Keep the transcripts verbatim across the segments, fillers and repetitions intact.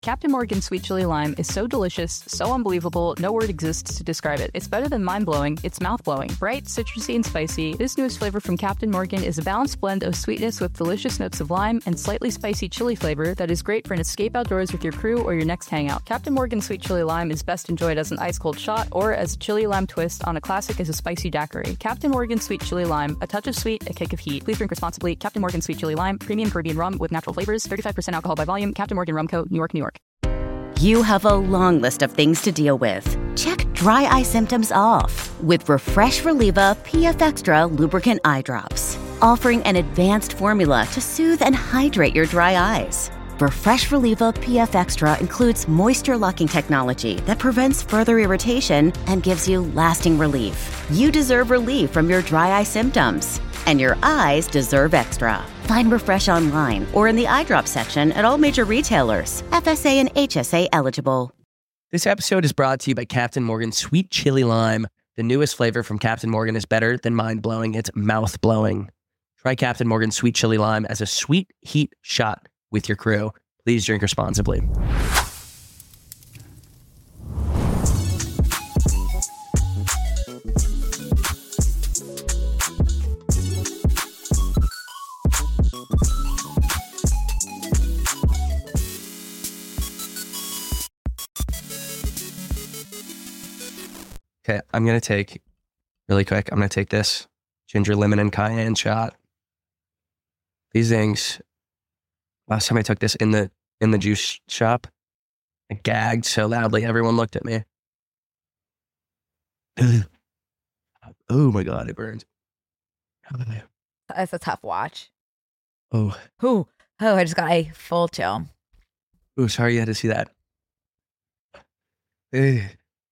Captain Morgan Sweet Chili Lime is so delicious, so unbelievable, no word exists to describe it. It's better than mind-blowing, it's mouth-blowing. Bright, citrusy, and spicy, this newest flavor from Captain Morgan is a balanced blend of sweetness with delicious notes of lime and slightly spicy chili flavor that is great for an escape outdoors with your crew or your next hangout. Captain Morgan Sweet Chili Lime is best enjoyed as an ice-cold shot or as a chili lime twist on a classic as a spicy daiquiri. Captain Morgan Sweet Chili Lime, a touch of sweet, a kick of heat. Please drink responsibly. Captain Morgan Sweet Chili Lime, premium Caribbean rum with natural flavors, thirty-five percent alcohol by volume. Captain Morgan Rum Co., New York, New York. You have a long list of things to deal with. Check dry eye symptoms off with Refresh Relieva P F Extra Lubricant Eye Drops, offering an advanced formula to soothe and hydrate your dry eyes. Refresh Relieva P F Extra includes moisture-locking technology that prevents further irritation and gives you lasting relief. You deserve relief from your dry eye symptoms, and your eyes deserve extra. Find Refresh online or in the eye drop section at all major retailers. F S A and H S A eligible. This episode is brought to you by Captain Morgan Sweet Chili Lime. The newest flavor from Captain Morgan is better than mind-blowing. It's mouth-blowing. Try Captain Morgan Sweet Chili Lime as a sweet heat shot with your crew. Please drink responsibly. Okay, I'm going to take, really quick, I'm going to take this ginger, lemon, and cayenne shot. These things, last time I took this in the in the juice shop, I gagged so loudly, everyone looked at me. Oh my God, it burned. That's a tough watch. Oh. Ooh. Oh, I just got a full chill. Oh, sorry you had to see that. Hey.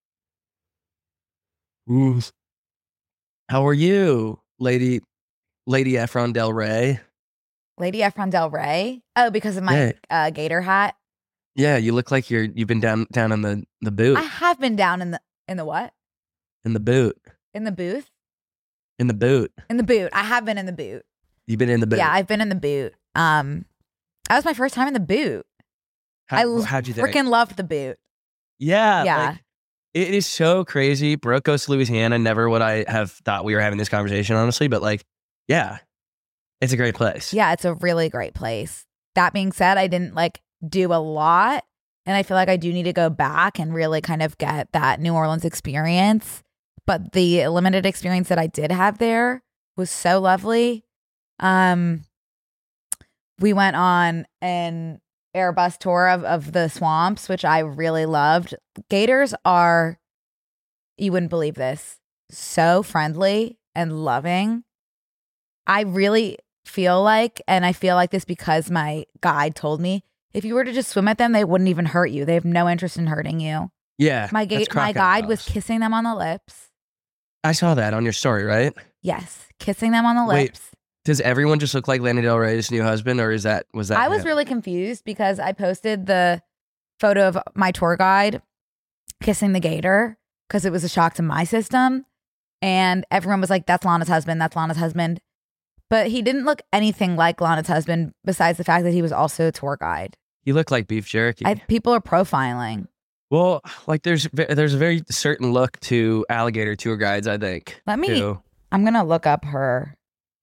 Ooh. How are you, Lady Lady Efron Del Rey? Lady Efron Del Rey? Oh, because of my Yeah. uh, gator hat? Yeah, you look like you're you've been down down in the, the boot. I have been down in the in the what? In the boot. In the booth? In the boot. In the boot. I have been in the boot. You've been in the boot. Yeah, I've been in the boot. Um, that was my first time in the boot. How, I how'd you think? freaking loved the boot. Yeah. Yeah. Like, it is so crazy. Brooke goes to Louisiana. Never would I have thought we were having this conversation, honestly. But like, yeah, it's a great place. Yeah, it's a really great place. That being said, I didn't like do a lot. And I feel like I do need to go back and really kind of get that New Orleans experience. But the limited experience that I did have there was so lovely. Um, we went on an Airbus tour of, of the swamps, which I really loved. Gators are, you wouldn't believe this, so friendly and loving. I really feel like, and I feel like this because my guide told me, if you were to just swim at them, they wouldn't even hurt you. They have no interest in hurting you. Yeah. My, ga- my guide was kissing them on the lips. I saw that on your story, right? Yes, kissing them on the Wait, lips. does everyone just look like Lana Del Rey's new husband, or is that was that? I was him? really confused because I posted the photo of my tour guide kissing the gator because it was a shock to my system. And everyone was like, that's Lana's husband. That's Lana's husband. But he didn't look anything like Lana's husband besides the fact that he was also a tour guide. You look like beef jerky. I, people are profiling. Well, like there's there's a very certain look to alligator tour guides, I think. Let me, too. I'm going to look up her.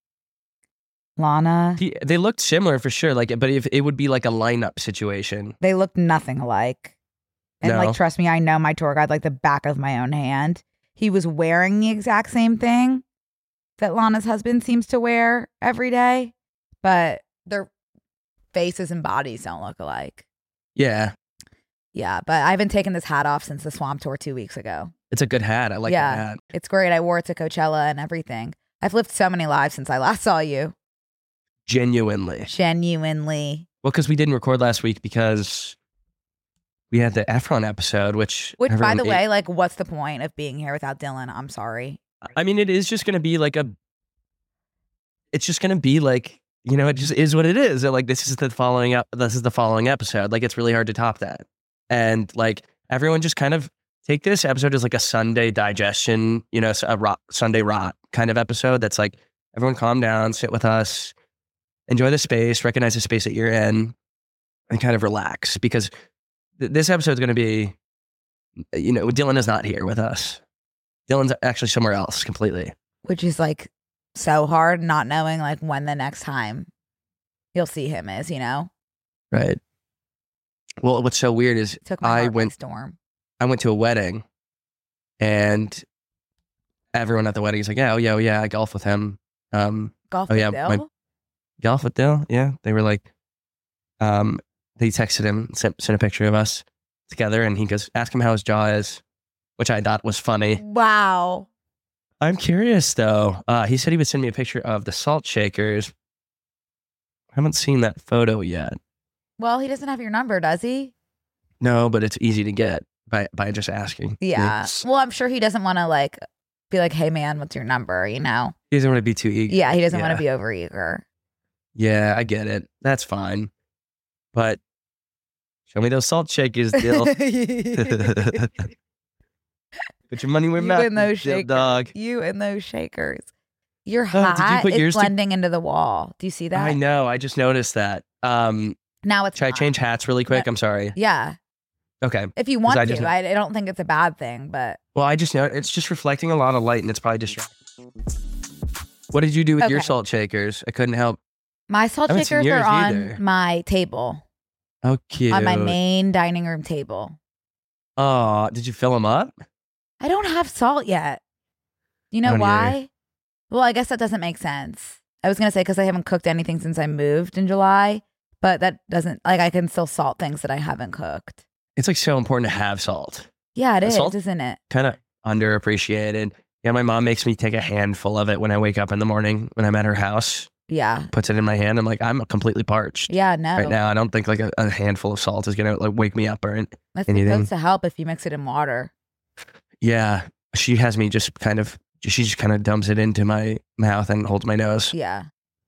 Lana. He, they looked similar for sure, like, but if it would be like a lineup situation. They looked nothing alike. And No. like, trust me, I know my tour guide like the back of my own hand. He was wearing the exact same thing that Lana's husband seems to wear every day, but their faces and bodies don't look alike. Yeah, Yeah, but I haven't taken this hat off since the swamp tour two weeks ago. it's a good hat. I like yeah, that hat. It's great. I wore it to Coachella and everything. I've lived so many lives since I last saw you. Genuinely. Genuinely. Well, because we didn't record last week because we had the Efron episode, which Which, by everyone the ate. way, like, what's the point of being here without Dylan? I'm sorry. I mean, it is just going to be like a. It's just going to be like, you know, it just is what it is. Like, this is the following up. This is the following episode. Like, it's really hard to top that. And like, everyone just kind of take this episode as like a Sunday digestion, you know, a rot, Sunday rot kind of episode. That's like, everyone calm down, sit with us, enjoy the space, recognize the space that you're in, and kind of relax. Because th- this episode's going to be, you know, Dylan is not here with us. Dylan's actually somewhere else completely. Which is like so hard, not knowing like when the next time you'll see him is, you know? Right. Well, what's so weird is Took my I heart by went, storm. I went to a wedding and everyone at the wedding is like, yeah, oh yeah, oh yeah, I golf with him. Um, Golf oh, with yeah, Bill? my- golf with Dill. Yeah. They were like, um, they texted him, sent, sent a picture of us together and he goes, ask him how his jaw is, which I thought was funny. Wow. I'm curious though. Uh, he said he would send me a picture of the salt shakers. I haven't seen that photo yet. Well, he doesn't have your number, does he? No, but it's easy to get by, by just asking. Yeah. Yes. Well, I'm sure he doesn't want to like be like, hey man, what's your number? You know? He doesn't want to be too eager. Yeah, he doesn't want Yeah. to be over eager. Yeah, I get it. That's fine. But show me those salt shakers, Dill. Put your money where You mouth and those is, Dill, shakers. dog. You and those shakers. Your Oh, did you hat put is yours to- blending into the wall. Do you see that? I know. I just noticed that. Um, Now it's should I not. change hats really quick? No. I'm sorry. Yeah. Okay. If you want I to. just- I, I don't think it's a bad thing, but Well, I just know it's just reflecting a lot of light and it's probably distracting. What did you do with your Okay. salt shakers? I couldn't help. my salt I haven't seen shakers are yours on either. my table, Oh, cute. on my main dining room table. Oh, did you fill them up? I don't have salt yet. You I know don't why? either. Well, I guess that doesn't make sense. I was going to say because I haven't cooked anything since I moved in July, but that doesn't, like, I can still salt things that I haven't cooked. It's like so important to have salt. Yeah, it Uh, is, salt- isn't it? Kind of underappreciated. Yeah, my mom makes me take a handful of it when I wake up in the morning when I'm at her house. Yeah. Puts it in my hand. I'm like, I'm completely parched Yeah, no. right now. I don't think like a, a handful of salt is gonna like wake me up or an- That's anything. supposed to help if you mix it in water. Yeah, she has me just kind of. She just kind of dumps it into my mouth and holds my nose. Yeah.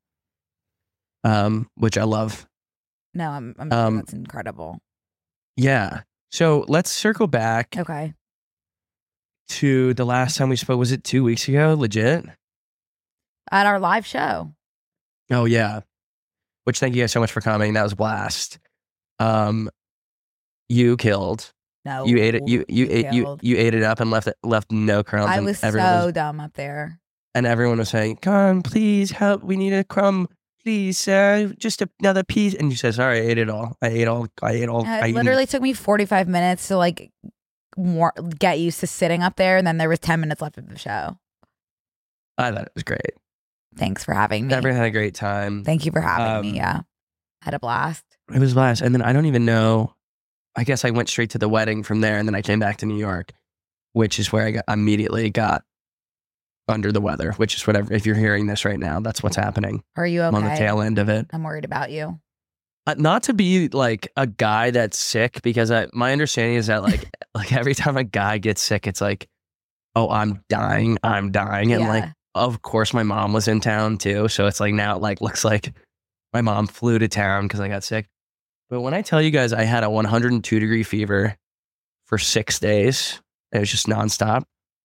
Um, which I love. No, I'm, I'm Um, that's incredible. Yeah. So let's circle back Okay. to the last time we spoke. Was it two weeks ago? Legit. At our live show. Oh yeah. Which thank you guys so much for coming. That was a blast. Um, you killed. No. You ate it. You you ate you killed. you ate it up and left it left no crumbs. I and was everyone so was, dumb up there. and everyone was saying, "Come on, please help. We need a crumb, please, uh, just another piece." And you said, "Sorry, I ate it all. I ate all. I ate all. I It ate literally took me forty-five minutes to like war- get used to sitting up there, and then there was ten minutes left of the show. I thought it was great. Thanks for having me. Everyone had a great time. Thank you for having Um, me. Yeah, had a blast. It was blast. And then I don't even know. I guess I went straight to the wedding from there, and then I came back to New York, which is where I got, immediately got under the weather. Which is whatever. If you're hearing this right now, that's what's happening. Are you I'm on the okay? tail end of it. I'm worried about you. Uh, not to be like a guy that's sick, because I, my understanding is that like like every time a guy gets sick, it's like, oh, I'm dying, I'm dying, and Yeah. like, of course, my mom was in town too, so it's like now it like looks like my mom flew to town because I got sick. But when I tell you guys, I had a one hundred two degree fever for six days. It was just nonstop.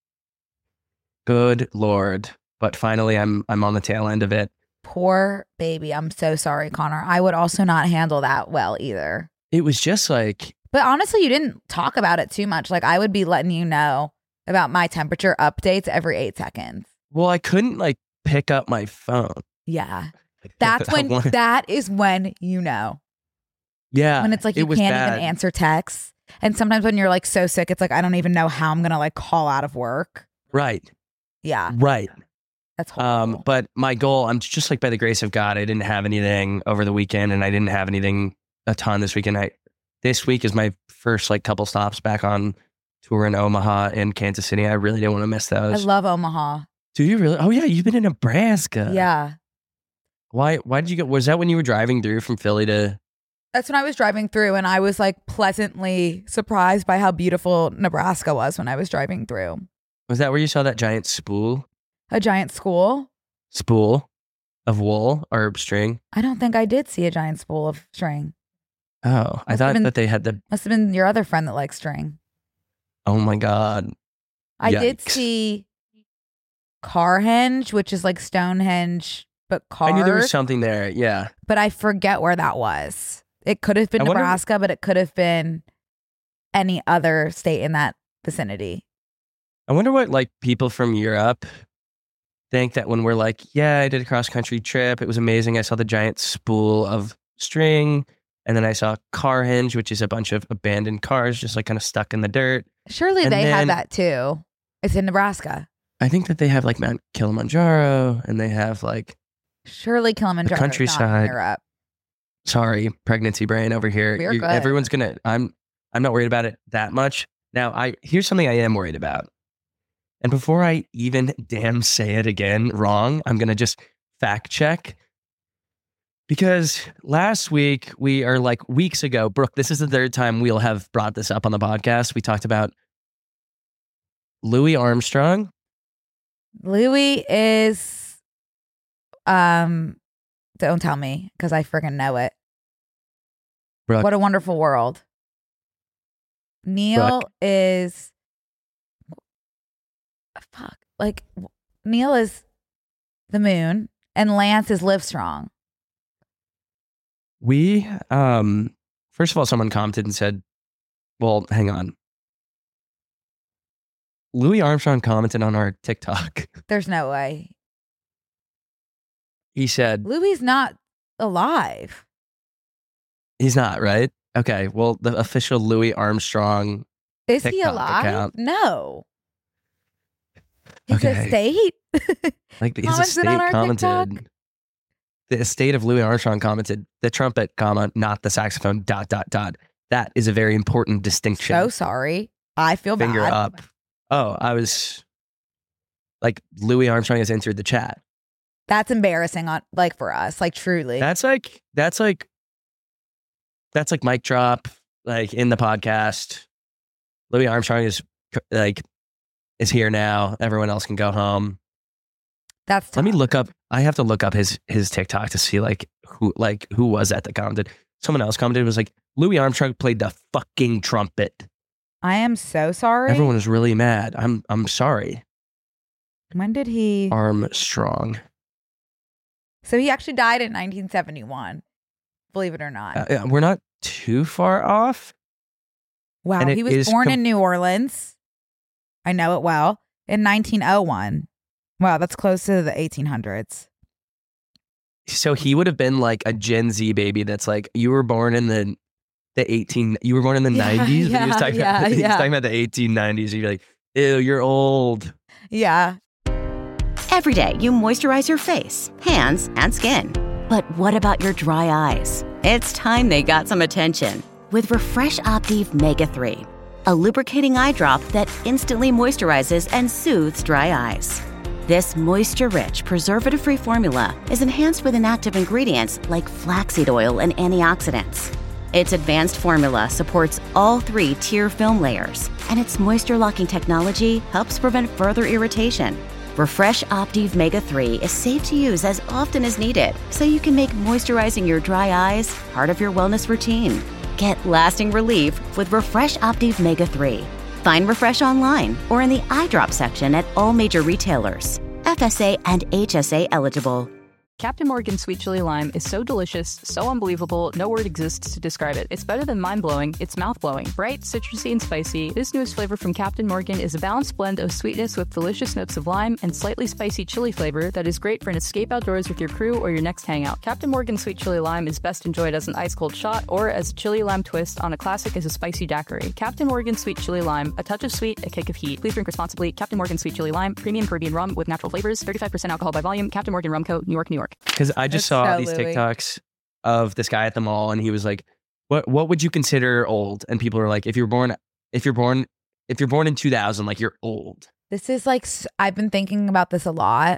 Good Lord! But finally, I'm I'm on the tail end of it. Poor baby. I'm so sorry, Connor. I would also not handle that well either. It was just like. But honestly, you didn't talk about it too much. Like I would be letting you know about my temperature updates every eight seconds. Well, I couldn't like pick up my phone. Yeah. That's when One- that is when you know. yeah, When it's like it you was can't bad. even answer texts. And sometimes when you're like so sick, it's like I don't even know how I'm gonna like call out of work. Right, Yeah. right. That's horrible. Um, but my goal, I'm just like by the grace of God, I didn't have anything over the weekend, and I didn't have anything a ton this weekend. I this week is my first like couple stops back on tour in Omaha and Kansas City. I really didn't want to miss I those. love Omaha. Do you really? Oh yeah, you've been in Nebraska. Yeah. Why? Why did you go? Was that when you were driving through from Philly to? That's when I was driving through and I was like pleasantly surprised by how beautiful Nebraska was when I was driving through. Was that where you saw that giant spool A giant school? spool of wool or string? I don't think I did see a giant spool of string. Oh, I Must have thought been- that they had the. Must have been your other friend that likes string. Oh my God. I did Yikes. see Carhenge, which is like Stonehenge, but carved. I knew there was something there. Yeah. But I forget where that was. It could have been I wonder- Nebraska, but it could have been any other state in that vicinity. I wonder what like people from Europe think that when we're like, yeah, I did a cross country trip. It was amazing. I saw the giant spool of string. And then I saw Car Hinge, which is a bunch of abandoned cars just like kind of stuck in the dirt. Surely and they then, have that too. It's in Nebraska. I think that they have like Mount Kilimanjaro and they have like Surely Kilimanjaro. the countryside. Europe. Sorry, pregnancy brain over here. We're You- good. Everyone's gonna. I'm. I'm not worried about it that much. Now, I here's something I am worried about. And before I even damn say it again wrong, I'm gonna just fact check. Because last week we are like weeks ago, Brooke. This is the third time we'll have brought this up on the podcast. We talked about Louis Armstrong. Louis is, um, don't tell me because I freaking know it. Brooke, What a Wonderful World. Neil Brooke. is, fuck, like Neil is the moon and Lance is Livestrong. we um. First of all, someone commented and said, "Well, hang on." Louis Armstrong commented on our TikTok. There's no way. He said, Louis not alive. he's not, right? Okay, well, the official Louis Armstrong, Is he TikTok alive? account. No. His Okay. estate? like his Commented estate on our commented, TikTok? the estate of Louis Armstrong commented, the trumpet, comma, not the saxophone, dot, dot, dot. That is a very important distinction. So sorry. I feel Finger bad. up. Oh, I was like, Louis Armstrong has entered the chat. That's embarrassing on like for us, like truly. That's like, that's like, that's like mic drop, like in the podcast. Louis Armstrong is like, is here now. Everyone else can go home. That's tough. Let me look up. I have to look up his his TikTok to see like who like who was that that commented. Someone else commented. It was like Louis Armstrong played the fucking trumpet. I am so sorry. Everyone was really mad. I'm I'm sorry. When did he? Armstrong. So he actually died in nineteen seventy-one. Believe it or not. Uh, yeah, we're not too far off. Wow. and it He was is born com- in New Orleans. I know it well. In nineteen oh one. Wow, that's close to the eighteen hundreds. So he would have been like a Gen Z baby. That's like you were born in the the eighteen. You were born in the Yeah, nineties. yeah, he was talking yeah, about, he was yeah. talking about the eighteen nineties. You'd be like, ew, you're old. Yeah. Every day, you moisturize your face, hands, and skin. But what about your dry eyes? It's time they got some attention with Refresh Optive Mega three, a lubricating eye drop that instantly moisturizes and soothes dry eyes. This moisture-rich, preservative-free formula is enhanced with inactive ingredients like flaxseed oil and antioxidants. Its advanced formula supports all three tier film layers, and its moisture-locking technology helps prevent further irritation. Refresh Optive Mega three is safe to use as often as needed, so you can make moisturizing your dry eyes part of your wellness routine. Get lasting relief with Refresh Optive Mega three. Find Refresh online or in the eye drop section at all major retailers. F S A and H S A eligible. Captain Morgan Sweet Chili Lime is so delicious, so unbelievable, no word exists to describe it. It's better than mind-blowing, it's mouth-blowing. Bright, citrusy, and spicy, this newest flavor from Captain Morgan is a balanced blend of sweetness with delicious notes of lime and slightly spicy chili flavor that is great for an escape outdoors with your crew or your next hangout. Captain Morgan Sweet Chili Lime is best enjoyed as an ice-cold shot or as a chili lime twist on a classic as a spicy daiquiri. Captain Morgan Sweet Chili Lime, a touch of sweet, a kick of heat. Please drink responsibly. Captain Morgan Sweet Chili Lime, premium Caribbean rum with natural flavors, thirty-five percent alcohol by volume. Captain Morgan Rum Co., New York, New York. Because I just That's saw so these Louis. TikToks of this guy at the mall, and he was like, "What what would you consider old?" And people are like, "If you're born, if you're born, if you're born in two thousand, like you're old." This is like, s- I've been thinking about this a lot.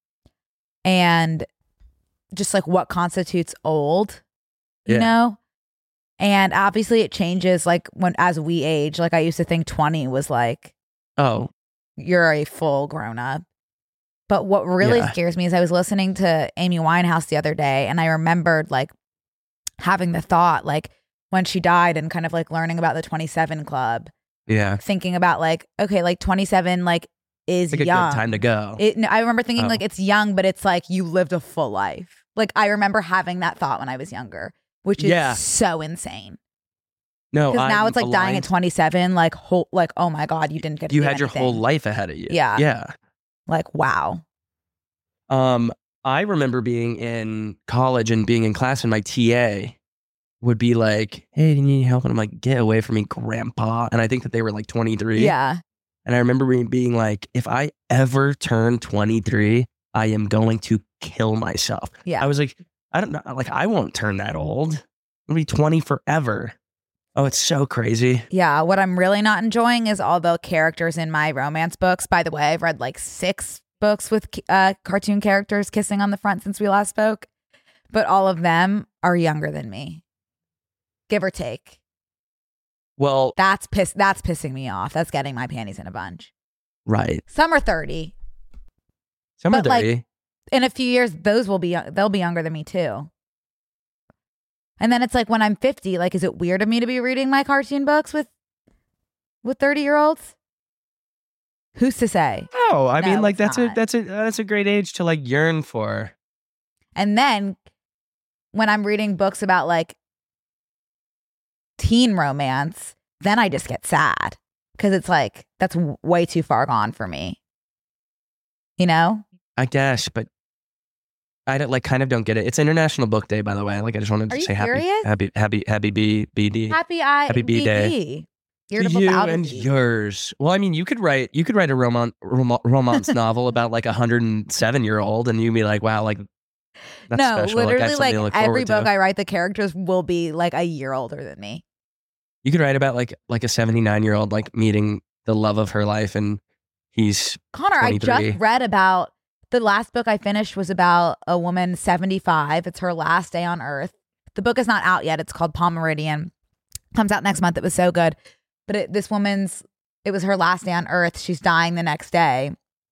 And just like what constitutes old, you Yeah. know? And obviously it changes like when, as we age, like I used to think twenty was like, Oh, you're a full grown up. But what really Yeah. scares me is I was listening to Amy Winehouse the other day and I remembered like having the thought, like when she died and kind of like learning about the twenty-seven Club, yeah, thinking about like, okay, like twenty-seven like is like a young. good time to go. It, no, I remember thinking Oh. like it's young, but it's like you lived a full life. Like I remember having that thought when I was younger, which is Yeah. so insane. No, Because now I'm it's like dying aligned. at twenty-seven. Like, whole, like, oh my God, you didn't get to You do had your anything. whole life ahead of you. Yeah. Yeah. Like, wow. Um, I remember being in college and being in class, and my T A would be like, "Hey, do you need help?" And I'm like, "Get away from me, grandpa." And I think that they were like twenty-three. Yeah. And I remember being, being like, if I ever turn twenty-three, I am going to kill myself. Yeah. I was like, I don't know. Like, I won't turn that old. I'll be twenty forever. Oh, it's so crazy. Yeah. What I'm really not enjoying is all the characters in my romance books. By the way, I've read like six books with uh, cartoon characters kissing on the front since we last spoke, but all of them are younger than me, give or take. Well, That's piss. That's pissing me off. That's getting my panties in a bunch. right. Some are thirty. Some are But, like, dirty. In a few years, those will be young- they'll be younger than me too. And then it's like when I'm fifty, like, is it weird of me to be reading my cartoon books with with thirty year olds? Who's to say? Oh, I No, mean, like it's that's a not. that's a that's a great age to like yearn for. And then when I'm reading books about like teen romance, then I just get sad because it's like that's w- way too far gone for me. You know? I guess, but I don't like kind of don't get it. It's International Book Day, by the way. Like I just wanted Are to you say happy, serious? happy, happy, happy B B D. Happy I Happy B Day. B. To Irritable you bowel and disease. yours. Well, I mean, you could write you could write a roman, rom- romance novel about like a hundred and seven year old, and you'd be like, wow, like that's no, special. Like, I have literally, something like to look every forward to. book I write, the characters will be like a year older than me. You could write about like like a seventy nine year old like meeting the love of her life, and he's Connor, I twenty-three. just read about the last book I finished was about a woman seventy-five. It's her last day on Earth. The book is not out yet. It's called Palm Meridian. Comes out next month. It was so good. But it, this woman's, it was her last day on Earth. She's dying the next day.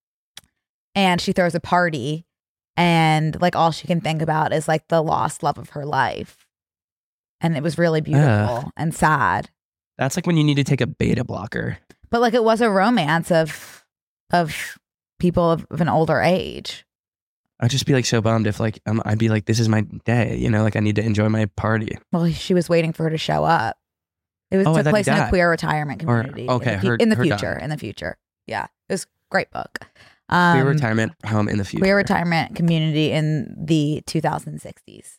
And she throws a party. And like all she can think about is like the lost love of her life. And it was really beautiful Ugh. and sad. That's like when you need to take a beta blocker. But like it was a romance of of people of, of an older age. I'd just be like so bummed if like um, I'd be like, this is my day, you know, like I need to enjoy my party. Well, she was waiting for her to show up. It was Oh, I took thought he place in a died. queer retirement Or- community. okay, in the, fu- her- in the her future. dying. In the future, yeah, it was a great book. Um, Queer retirement home in the future. queer retirement community in the two thousand sixties.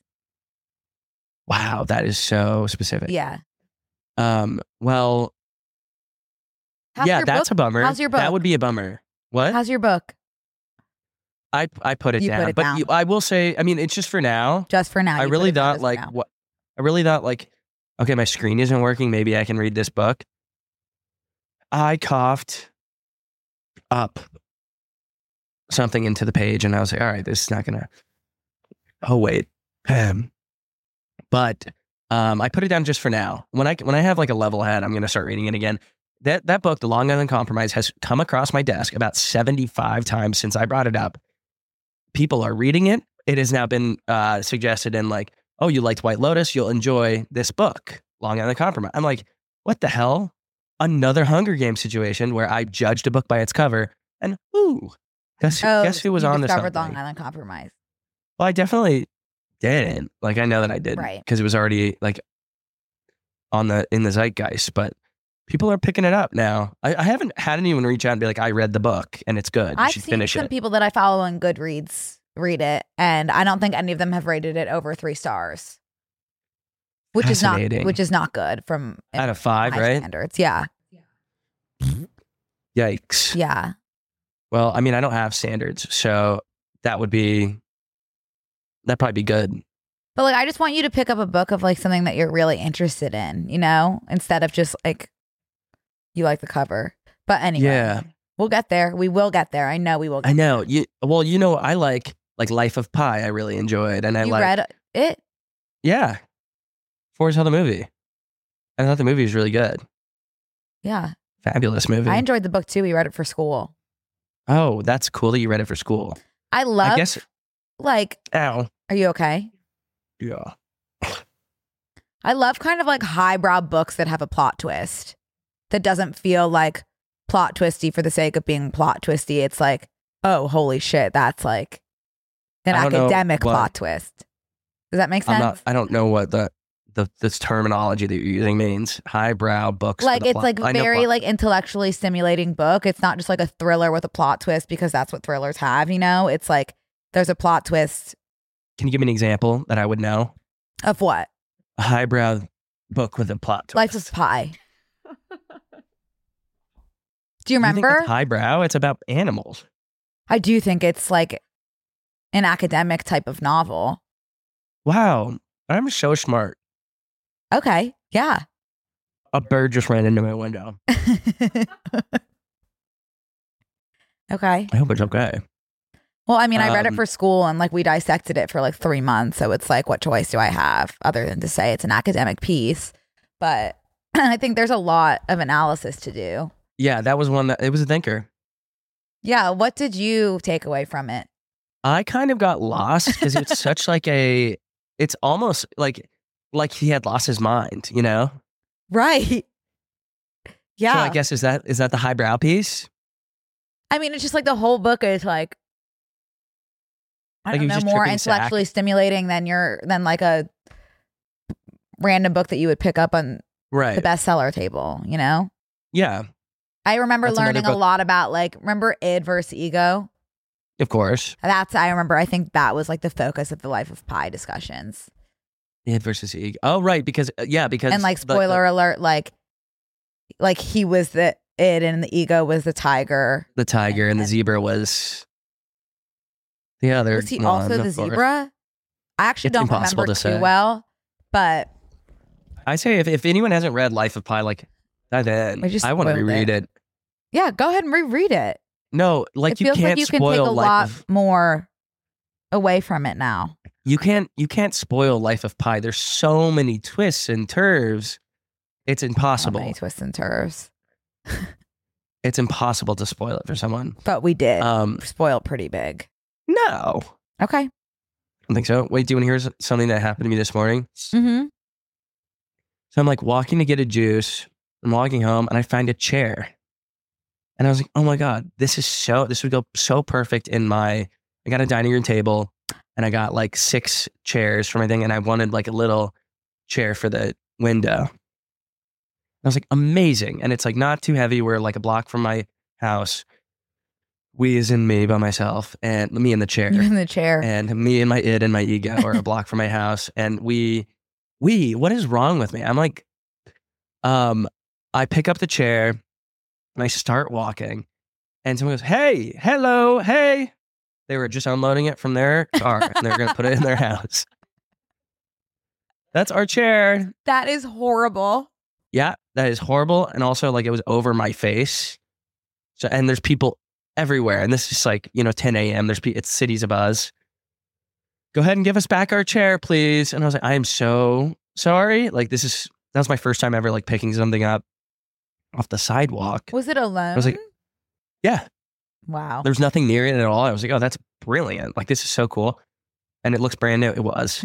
Wow, that is so specific. Yeah. Um. Well. How's yeah, your that's book? a bummer. How's your That book? would be a bummer. What? How's your book? I I put it You put down, it but down. You, I will say, I mean, it's just for now. Just for now. I you really put it down thought just for like now. what. I really thought like, okay, my screen isn't working. Maybe I can read this book. I coughed up something into the page, and I was like, all right, this is not gonna. Oh wait, um, but um, I put it down just for now. When I when I have like a level head, I'm gonna start reading it again. That that book, The Long Island Compromise, has come across my desk about seventy-five times since I brought it up. People are reading it. It has now been uh, suggested in like, oh, you liked White Lotus, you'll enjoy this book, Long Island Compromise. I'm like, what the hell? Another Hunger Games situation where I judged a book by its cover, and ooh, guess who, Oh, guess who was you on this? discovered Long Island Compromise. Well, I definitely didn't. Like, I know that I did, Right. Because it was already like on the in the zeitgeist. But people are picking it up now. I, I haven't had anyone reach out and be like, "I read the book and it's good. You I've should seen finish some it." people that I follow on Goodreads read it, and I don't think any of them have rated it over three stars, which is not Fascinating. which is not good from Out of five, my right? standards. Yeah, Yikes. yeah. Well, I mean, I don't have standards, so that would be that'd probably be good. But like, I just want you to pick up a book of like something that you're really interested in, you know, instead of just like you like the cover. But anyway, Yeah. we'll get there. We will get there. I know we will. Get I know you. Well, you know, I like like Life of Pi. I really enjoyed, and I You like read it? yeah. Forrest Hill the movie. I thought the movie was really good. Yeah, Fabulous movie. I enjoyed the book too. We read it for school. Oh, that's cool that you read it for school. I love. I guess. like, Ow. are you okay? Yeah. I love kind of like highbrow books that have a plot twist that doesn't feel like plot twisty for the sake of being plot twisty. It's like, oh, holy shit, that's like an I don't know academic what- plot twist. Does that make sense? I'm not. I don't know what the the this terminology that you're using means. Highbrow books. Like with a it's plot. like I know very plot- like intellectually stimulating book. It's not just like a thriller with a plot twist because that's what thrillers have, you know? It's like there's a plot twist Can you give me an example that I would know? of what? A highbrow book with a plot twist. Life of Pi. Do you You think remember? that's highbrow? It's about animals. I do think it's like an academic type of novel. Wow, I'm so smart. Okay. Yeah. A bird just ran into my window. Okay. I hope it's okay. Well, I mean, I read it Um, for school and like we dissected it for like three months. So it's like, what choice do I have other than to say it's an academic piece? But I think there's a lot of analysis to do. Yeah, that was one that it was a thinker. Yeah. What did you take away from it? I kind of got lost because it's such like a. It's almost like like he had lost his mind, you know. Right. Yeah. So I guess is that is that the highbrow piece? I mean, it's just like the whole book is like, I Like don't he was know, just more tripping sack? intellectually stimulating than your than like a random book that you would pick up on Right. the bestseller table, you know? Yeah, I remember That's another learning a book. lot about like, remember id versus ego? of course. That's, I remember, I think that was like the focus of the Life of Pi discussions. Id versus ego. Oh, right. Because uh, yeah, because And like, the- the- spoiler alert, like, like he was the id and the ego was the tiger. The, tiger and the and- zebra was the other. Was he one, also of the course. zebra? I actually It's don't impossible remember to too say. well, but I say if, if anyone hasn't read Life of Pi, like dive in. We just I want to spoiled reread it. it. yeah, go ahead and reread it. No, like it you feels can't like you can spoil take a Life lot of more away from it now. you can't you can't spoil Life of Pi. There's so many twists and turns. It's So impossible. many twists and turns, It's impossible to spoil it for someone. but we did Um, spoil pretty big. no, I Okay. don't think so. Wait, do you want to hear s- something that happened to me this morning? Mm-hmm. So I'm like walking to get a juice. I'm walking home and I find a chair. And I was like, oh my God, this is so, this would go so perfect in my, I got a dining room table and I got like six chairs for my thing. And I wanted like a little chair for the window. I was like, amazing. And it's like not too heavy. We're like a block from my house. We as in me by myself and me in the chair. You in the chair. And me and my id and my ego are a block from my house. And we, we, what is wrong with me? I'm like, um, I pick up the chair and I start walking and someone goes, hey, hello, hey. They were just unloading it from their car and they're going to put it in their house. That's our chair. That is horrible. Yeah, that is horrible. And also like it was over my face. So, and there's people everywhere. And this is like, you know, ten a.m. There's pe- it's cities abuzz. Go ahead and give us back our chair, please. And I was like, I am so sorry. Like this is, that was my first time ever like picking something up off the sidewalk. Was it alone? was like- Yeah, wow. there's nothing near it at all. I was like, oh, that's brilliant. Like this is so cool. And it looks brand new. It was.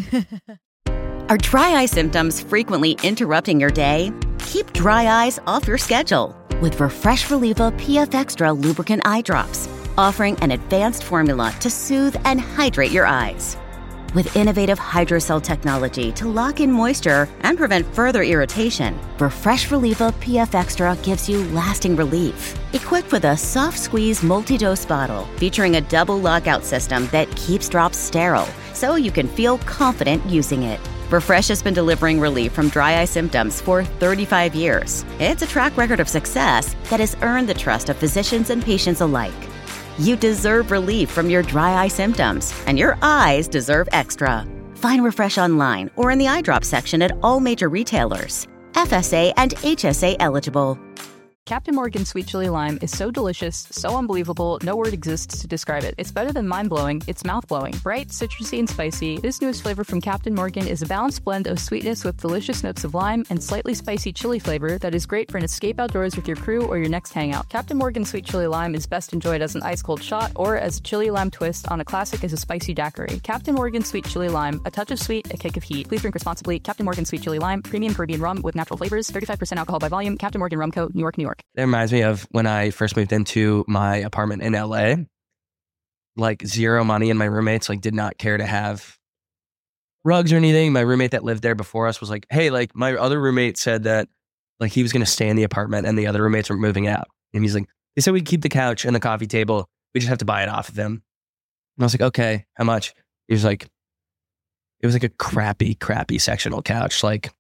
Are dry eye symptoms frequently interrupting your day? Keep dry eyes off your schedule with Refresh Reliever P F Extra Lubricant Eye Drops, offering an advanced formula to soothe and hydrate your eyes. With innovative hydrocell technology to lock in moisture and prevent further irritation, Refresh Reliever P F Extra gives you lasting relief. Equipped with a soft squeeze multi-dose bottle featuring a double lockout system that keeps drops sterile, so you can feel confident using it. Refresh has been delivering relief from dry eye symptoms for thirty-five years. It's a track record of success that has earned the trust of physicians and patients alike. You deserve relief from your dry eye symptoms, and your eyes deserve extra. Find Refresh online or in the eye drop section at all major retailers. F S A and H S A eligible. Captain Morgan Sweet Chili Lime is so delicious, so unbelievable, no word exists to describe it. It's better than mind-blowing, it's mouth-blowing. Bright, citrusy, and spicy, this newest flavor from Captain Morgan is a balanced blend of sweetness with delicious notes of lime and slightly spicy chili flavor that is great for an escape outdoors with your crew or your next hangout. Captain Morgan Sweet Chili Lime is best enjoyed as an ice-cold shot or as a chili lime twist on a classic as a spicy daiquiri. Captain Morgan Sweet Chili Lime, a touch of sweet, a kick of heat. Please drink responsibly. Captain Morgan Sweet Chili Lime, premium Caribbean rum with natural flavors, thirty-five percent alcohol by volume. Captain Morgan Rum Co., New York, New York. It reminds me of when I first moved into my apartment in L A. Like zero money, and my roommates like did not care to have rugs or anything. My roommate that lived there before us was like, hey, like my other roommate said that like he was going to stay in the apartment and the other roommates were moving out. And he's like, they said we'd keep the couch and the coffee table. We just have to buy it off of them. And I was like, okay, how much? He was like, it was like a crappy, crappy sectional couch, like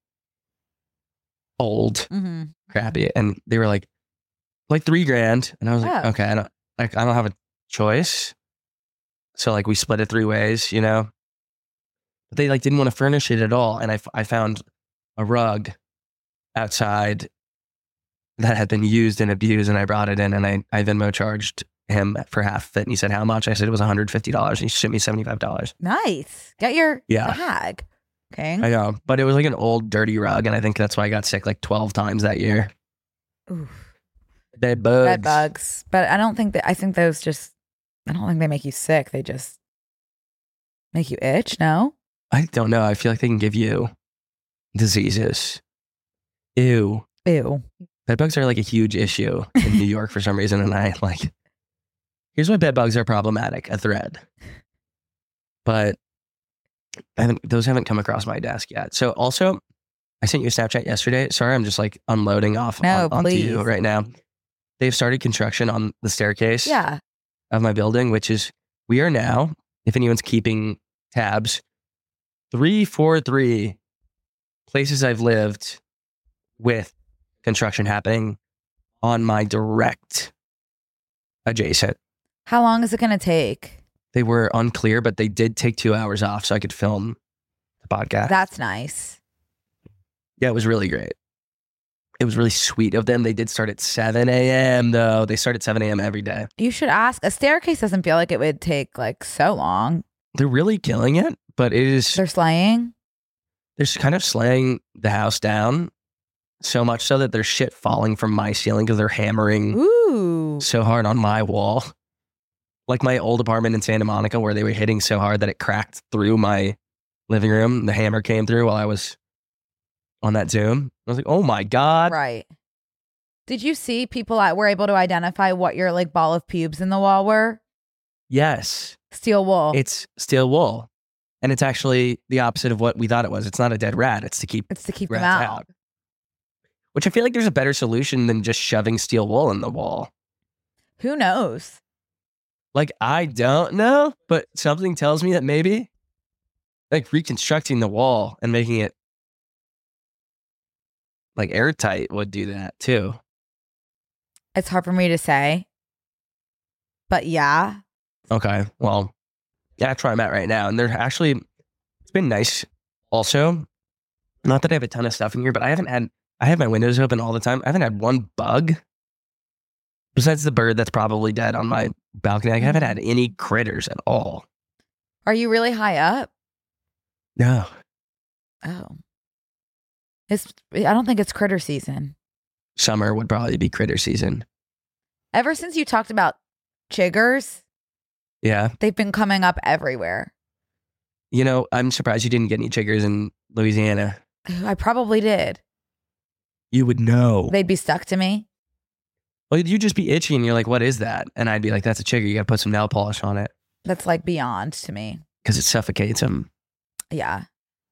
old, Mm-hmm. crappy. And they were like, like three grand. And I was like, Oh. okay, I don't, like, I don't have a choice. So like we split it three ways, you know, but they like didn't want to furnish it at all. And I, f- I found a rug outside that had been used and abused, and I brought it in and I, I Venmo charged him for half of it. And he said, how much? I said it was one hundred fifty dollars and he shipped me seventy-five dollars. Nice. Get your Yeah. bag. Okay. I know, but it was like an old dirty rug. And I think that's why I got sick like twelve times that year. Oof. Bed bugs. Bed bugs. But I don't think that, I think those just, I don't think they make you sick. They just make you itch. No? I don't know. I feel like they can give you diseases. Ew. Ew. Bed bugs are like a huge issue in New York for some reason. And I like, here's why bed bugs are problematic, a thread. But I haven't, those haven't come across my desk yet. So also, I sent you a Snapchat yesterday. Sorry, I'm just like unloading off No, on, onto please. you right now. They've started construction on the staircase Yeah. of my building, which is, we are now, if anyone's keeping tabs, three four three places I've lived with construction happening on my direct adjacent. How long is it going to take? They were unclear, but they did take two hours off so I could film the podcast. That's nice. Yeah, it was really great. It was really sweet of them. They did start at seven a.m. though. They start at seven a.m. every day. You should ask. A staircase doesn't feel like it would take like so long. They're really killing it, but it is, They're slaying. they're kind of slaying the house down so much so that there's shit falling from my ceiling because they're hammering Ooh. so hard on my wall. Like my old apartment in Santa Monica where they were hitting so hard that it cracked through my living room. The hammer came through while I was on that Zoom. I was like, oh my God. Right. Did you see people that were able to identify what your like ball of pubes in the wall were? Yes. Steel wool. It's steel wool. And it's actually the opposite of what we thought it was. It's not a dead rat. It's to keep It's to keep them rats out. out. Which I feel like there's a better solution than just shoving steel wool in the wall. Who knows? Like, I don't know, but something tells me that maybe like reconstructing the wall and making it like airtight would do that too. It's hard for me to say. But yeah. Okay. Well, yeah, that's where I'm at right now. And they're actually, it's been nice also. Not that I have a ton of stuff in here, but I haven't had, I have my windows open all the time. I haven't had one bug besides the bird that's probably dead on my balcony. I haven't had any critters at all. Are you really high up? No. Oh. It's I don't think it's critter season. Summer would probably be critter season. Ever since you talked about chiggers, Yeah. they've been coming up everywhere. You know, I'm surprised you didn't get any chiggers in Louisiana. I probably did. You would know. They'd be stuck to me. Well, you'd just be itchy and you're like, what is that? And I'd be like, that's a chigger. You got to put some nail polish on it That's like beyond to me. because it suffocates them. Yeah.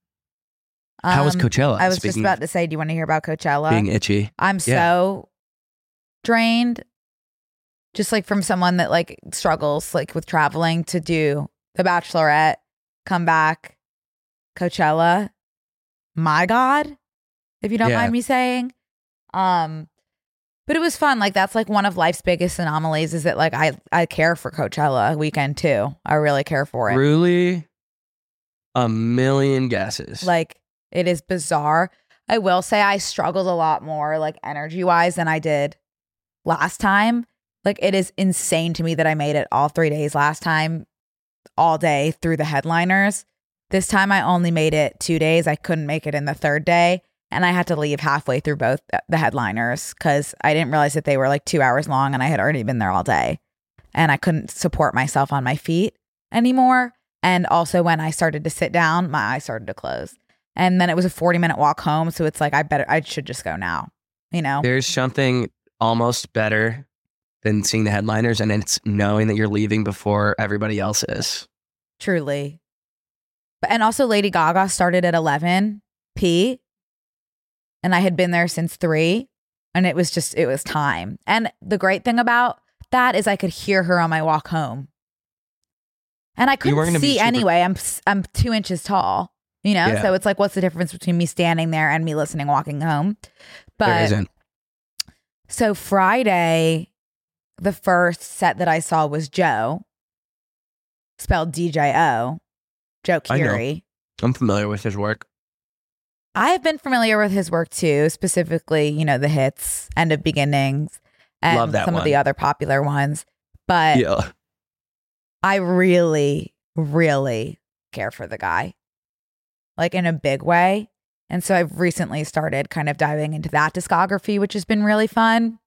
How was Um, Coachella? I was just Speaking about of to say, do you want to hear about Coachella? being itchy. I'm Yeah. so drained, just like from someone that like struggles like with traveling to do The Bachelorette, come back, Coachella. My God, if you don't Yeah. mind me saying. Um, but it was fun. Like that's like one of life's biggest anomalies is that like I I care for Coachella weekend too. I really care for it. Really? A million guesses. Like it is bizarre. I will say I struggled a lot more like energy wise than I did last time. Like it is insane to me that I made it all three days last time, all day through the headliners. This time I only made it two days. I couldn't make it in the third day. And I had to leave halfway through both the headliners because I didn't realize that they were like two hours long and I had already been there all day. And I couldn't support myself on my feet anymore. And also when I started to sit down, my eyes started to close. And then it was a forty minute walk home. So it's like, I better, I should just go now, you know? There's something almost better than seeing the headliners, and it's knowing that you're leaving before everybody else is. Truly. But and also Lady Gaga started at eleven p, and I had been there since three, and it was just it was time. And the great thing about that is I could hear her on my walk home, and I couldn't see super- anyway. I'm I'm two inches tall, you know, yeah. So it's like, what's the difference between me standing there and me listening walking home? But there isn't. So Friday, the first set that I saw was Joe, spelled D J O, Joe Keery. I'm familiar with his work. I have been familiar with his work too, specifically, you know, the hits, End of Beginnings, and Love that some one. of the other popular ones. But yeah. I really, really care for the guy, like in a big way. And so I've recently started kind of diving into that discography, which has been really fun.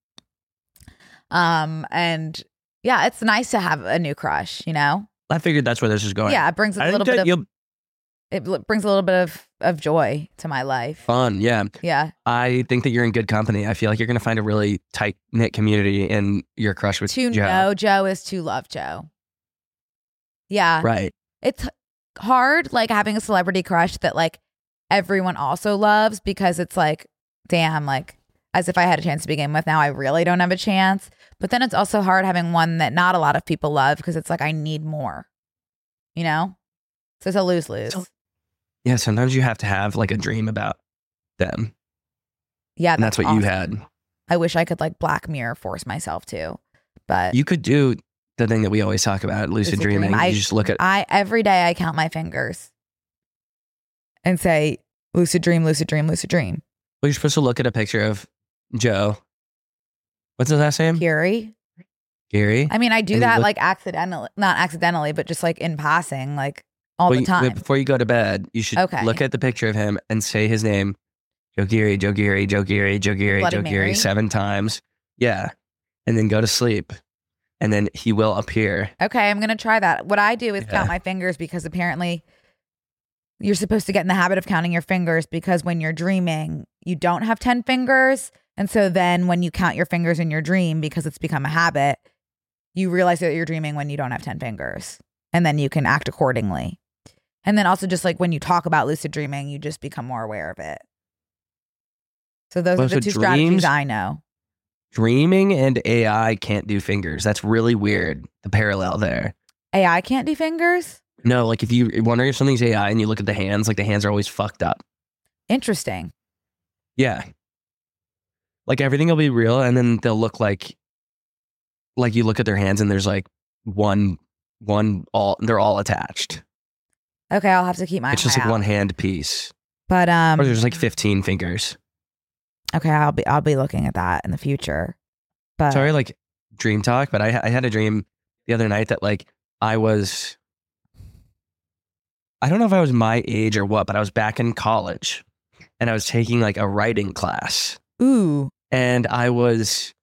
Um, and yeah, it's nice to have a new crush, you know? I figured that's where this is going. Yeah, it brings a I little think bit that of you'll- it l- brings a little bit of, of joy to my life. Fun, yeah. Yeah. I think that you're in good company. I feel like you're going to find a really tight-knit community in your crush with To Joe. know Joe is to love Joe. Yeah. Right. It's hard, like, having a celebrity crush that, like, everyone also loves, because it's like, damn, like, as if I had a chance to begin with. Now I really don't have a chance. But then it's also hard having one that not a lot of people love, because it's like, I need more, you know? So it's a lose-lose. So- Yeah, sometimes you have to have like a dream about them. Yeah. And that's, what you awesome. had. I wish I could like Black Mirror force myself to, but You could do the thing that we always talk about, lucid, Lucid dreaming. dream. I- You just look at I, every day I count my fingers and say, lucid dream, lucid dream, lucid dream. well, you're supposed to look at a picture of Joe. What's his last name? Curie. Gary. I mean, I do And you that look- like accidentally, not accidentally, but just like in passing, like all Well, the you- time. before you go to bed, you should Okay. look at the picture of him and say his name. Joe Geary, Joe Geary, Joe Geary, Joe Geary, Bloody Joe Mary? Geary seven times. Yeah. And then go to sleep. And then he will appear. Okay, I'm going to try that. What I do is Yeah. count my fingers, because apparently you're supposed to get in the habit of counting your fingers, because when you're dreaming, you don't have ten fingers. And so then when you count your fingers in your dream, because it's become a habit, you realize that you're dreaming when you don't have ten fingers. And then you can act accordingly. And then also just like when you talk about lucid dreaming, you just become more aware of it. So those Well, are the so two dreams- strategies I know. Dreaming and A I can't do fingers. That's really weird. The parallel there. A I can't do fingers? No, like if you wonder if something's A I and you look at the hands, like the hands are always fucked up. Interesting. Yeah. Like everything will be real and then they'll look like, like you look at their hands and there's like one, one, all, they're all attached. Okay, I'll have to keep my It's just eye like out. one hand piece. But um Or there's like fifteen fingers. okay, I'll be I'll be looking at that in the future. But Sorry, like dream talk, but I, I had a dream the other night that like I was, I don't know if I was my age or what, but I was back in college and I was taking like a writing class ooh, and I was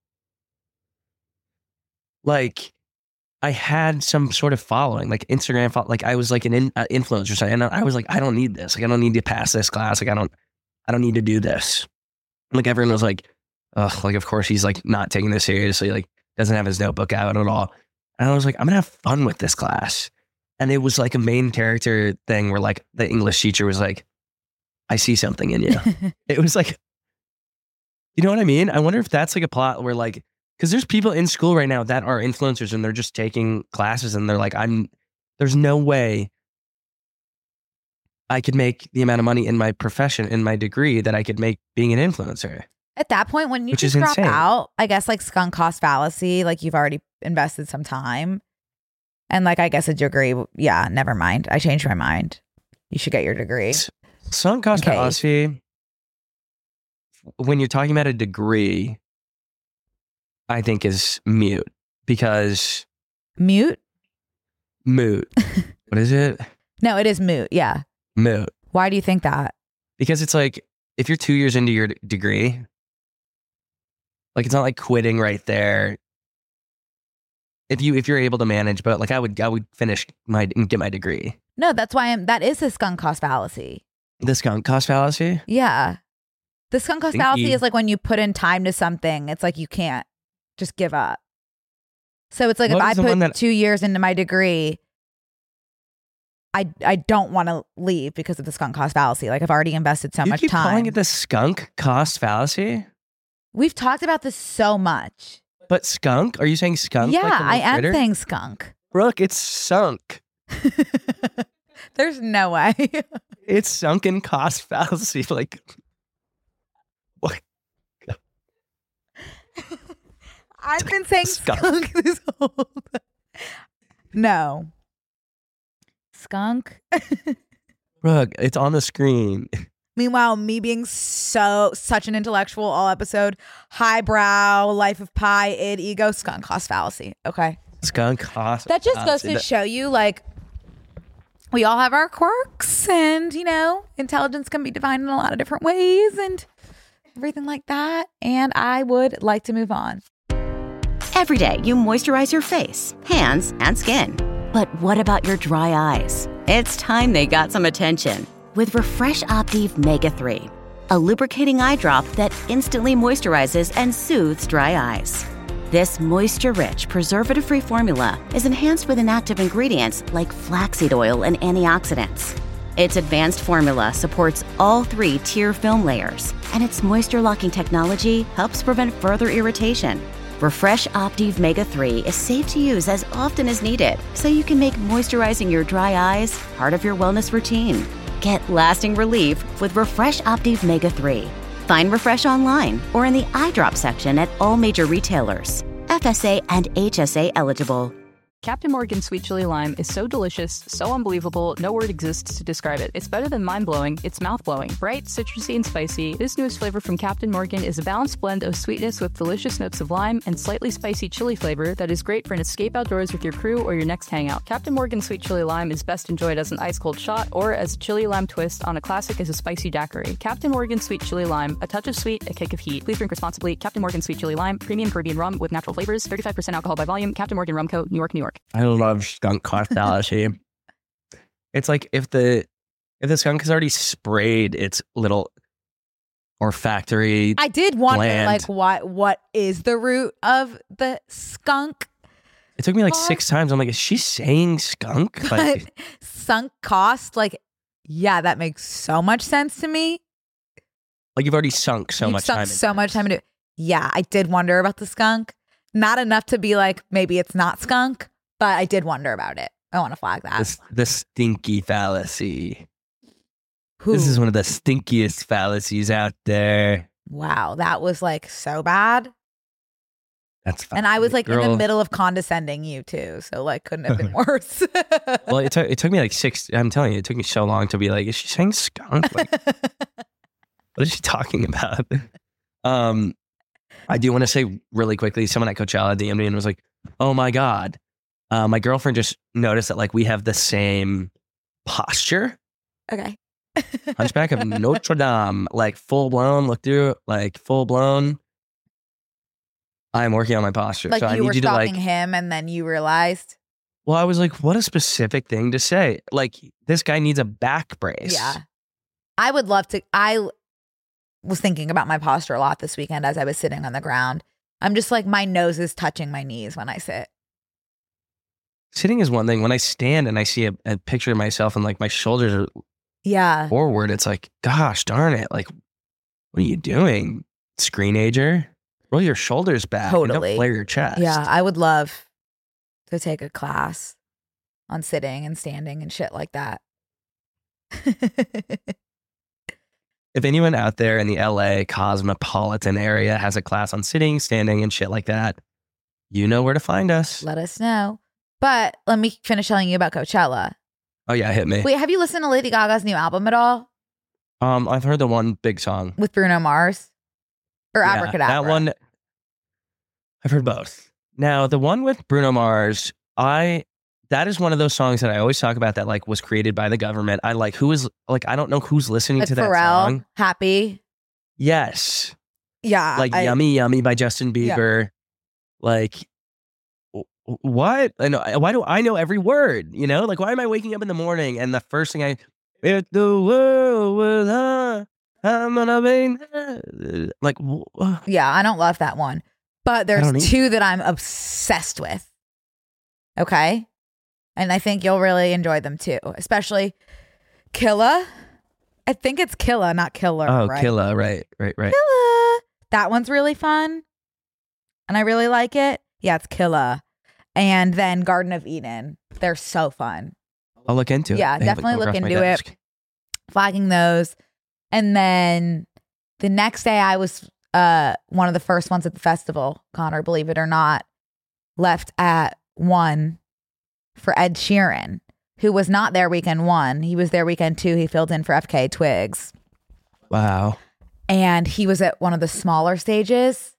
like, I had some sort of following, like Instagram, fo- like I was like an in, uh, influencer, so- and I was like, I don't need this. Like, I don't need to pass this class. Like, I don't, I don't need to do this. Like, everyone was like, ugh, like, of course he's like not taking this seriously. Like, doesn't have his notebook out at all. And I was like, I'm gonna have fun with this class. And it was like a main character thing where like the English teacher was like, I see something in you. It was like, you know what I mean? I wonder if that's like a plot where like, because there's people in school right now that are influencers and they're just taking classes and they're like, I'm, there's no way I could make the amount of money in my profession, in my degree that I could make being an influencer. at that point when you Which just is drop insane. out, I guess like sunk cost fallacy, like you've already invested some time. And like I guess a degree, yeah, never mind. I changed my mind. You should get your degree. Sunk cost Okay. fallacy, when you're talking about a degree, I think is mute because Mute? moot. What is it? No, it is moot. Yeah. Moot. Why do you think that? Because it's like, if you're two years into your d- degree, like it's not like quitting right there. If you if you're able to manage, but like I would I would finish my get my degree. No, that's why I'm, that is a skunk cost fallacy. The sunk cost fallacy. Yeah. The skunk cost Think fallacy you- is like when you put in time to something, it's like you can't just give up. So it's like What if I was the put one that- two years into my degree I I don't want to leave because of the skunk cost fallacy. Like I've already invested so you much keep time. calling it the skunk cost fallacy? We've talked about this so much. But skunk? Are you saying skunk? Yeah, like the I am critter? saying skunk. Brooke, it's sunk. There's no way. It's sunken cost fallacy. Like, what? I've been saying Skunk. skunk, this whole time. No. Skunk. Brooke, it's on the screen. Meanwhile, me being so such an intellectual all episode, highbrow, life of pi, id, ego, skunk cost fallacy. Okay. Skunk cost That just goes fallacy. to That- show you, like, we all have our quirks, and, you know, intelligence can be defined in a lot of different ways and everything like that. And I would like to move on. Every day, you moisturize your face, hands, and skin. But what about your dry eyes? It's time they got some attention with Refresh Optive Mega three, a lubricating eye drop that instantly moisturizes and soothes dry eyes. This moisture-rich, preservative-free formula is enhanced with inactive ingredients like flaxseed oil and antioxidants. Its advanced formula supports all three tier film layers, and its moisture-locking technology helps prevent further irritation. Refresh Optive Mega three is safe to use as often as needed, so you can make moisturizing your dry eyes part of your wellness routine. Get lasting relief with Refresh Optive Mega three. Find Refresh online or in the eye drop section at all major retailers. F S A and H S A eligible. Captain Morgan Sweet Chili Lime is so delicious, so unbelievable, no word exists to describe it. It's better than mind-blowing, it's mouth-blowing. Bright, citrusy, and spicy, this newest flavor from Captain Morgan is a balanced blend of sweetness with delicious notes of lime and slightly spicy chili flavor that is great for an escape outdoors with your crew or your next hangout. Captain Morgan Sweet Chili Lime is best enjoyed as an ice-cold shot or as a chili lime twist on a classic as a spicy daiquiri. Captain Morgan Sweet Chili Lime, a touch of sweet, a kick of heat. Please drink responsibly. Captain Morgan Sweet Chili Lime, premium Caribbean rum with natural flavors, thirty-five percent alcohol by volume. Captain Morgan Rum Co., New York, New York. I love skunk cost fallacy. It's like if the if the skunk has already sprayed its little olfactory. I did wonder, gland. like, what what is the root of the skunk? It took me like cost? six times. I'm like, is she saying skunk? But Like, sunk cost, like, yeah, that makes so much sense to me. like you've already sunk so You've much sunk time. so into much this. time into it. Yeah, I did wonder about the skunk. Not enough to be like, maybe it's not skunk, but I did wonder about it. I want to flag that. This, the stinky fallacy. Who? This is one of the stinkiest fallacies out there. Wow, that was like so bad. That's fine. And I was like in the Girl. middle of condescending you too. So like couldn't have been worse. Well, it took it took me like six. I'm telling you, it took me so long to be like, is she saying skunk? Like, what is she talking about? Um, I do want to say really quickly, someone at Coachella D M'd me and was like, "Oh my god, uh, my girlfriend just noticed that like we have the same posture." Okay. Hunchback of Notre Dame, like full blown. Look through, like full blown. I'm working on my posture, Like so I you need were you to stalking like. him and then you realized. Well, I was like, what a specific thing to say. Like, this guy needs a back brace. Yeah. I would love to. I was thinking about my posture a lot this weekend as I was sitting on the ground. I'm just like, my nose is touching my knees when I sit. Sitting is one thing. When I stand and I see a, a picture of myself and like my shoulders are Yeah. forward, it's like, gosh darn it. Like, what are you doing, screenager? Roll your shoulders back. And Totally. don't flare your chest. Yeah. I would love to take a class on sitting and standing and shit like that. If anyone out there in the L A cosmopolitan area has a class on sitting, standing, and shit like that, you know where to find us. Let us know. But let me finish telling you about Coachella. Oh yeah, hit me. Wait, have you listened to Lady Gaga's new album at all Um, I've heard the one big song. with Bruno Mars or Yeah, Abracadabra? That one, I've heard both. Now, the one with Bruno Mars, I that is one of those songs that I always talk about that like was created by the government. I like who is like I don't know who's listening Like to that Pharrell, song. Happy. Yes, Yeah. like I- "Yummy Yummy" by Justin Yeah. Bieber. Like w- w- what? I know. Why do I know every word? You know, like why am I waking up in the morning and the first thing I if the world was huh, I'm gonna be like w- Yeah, I don't love that one. But don't there's either. two that I'm obsessed with. Okay. And I think you'll really enjoy them too, especially Killa. I think it's Killa, not Killer. Oh, right? Killa, right, right, right. Killa. That one's really fun. And I really like it. Yeah, it's Killa. And then Garden of Eden. They're so fun. I'll look into it. Yeah, They have, like, definitely come look across my into it. desk. Flagging those. And then the next day I was uh, one of the first ones at the festival, Connor, believe it or not, left at one for Ed Sheeran, who was not there weekend one. He was there weekend two. He filled in for F K A Twigs. Wow. And he was at one of the smaller stages.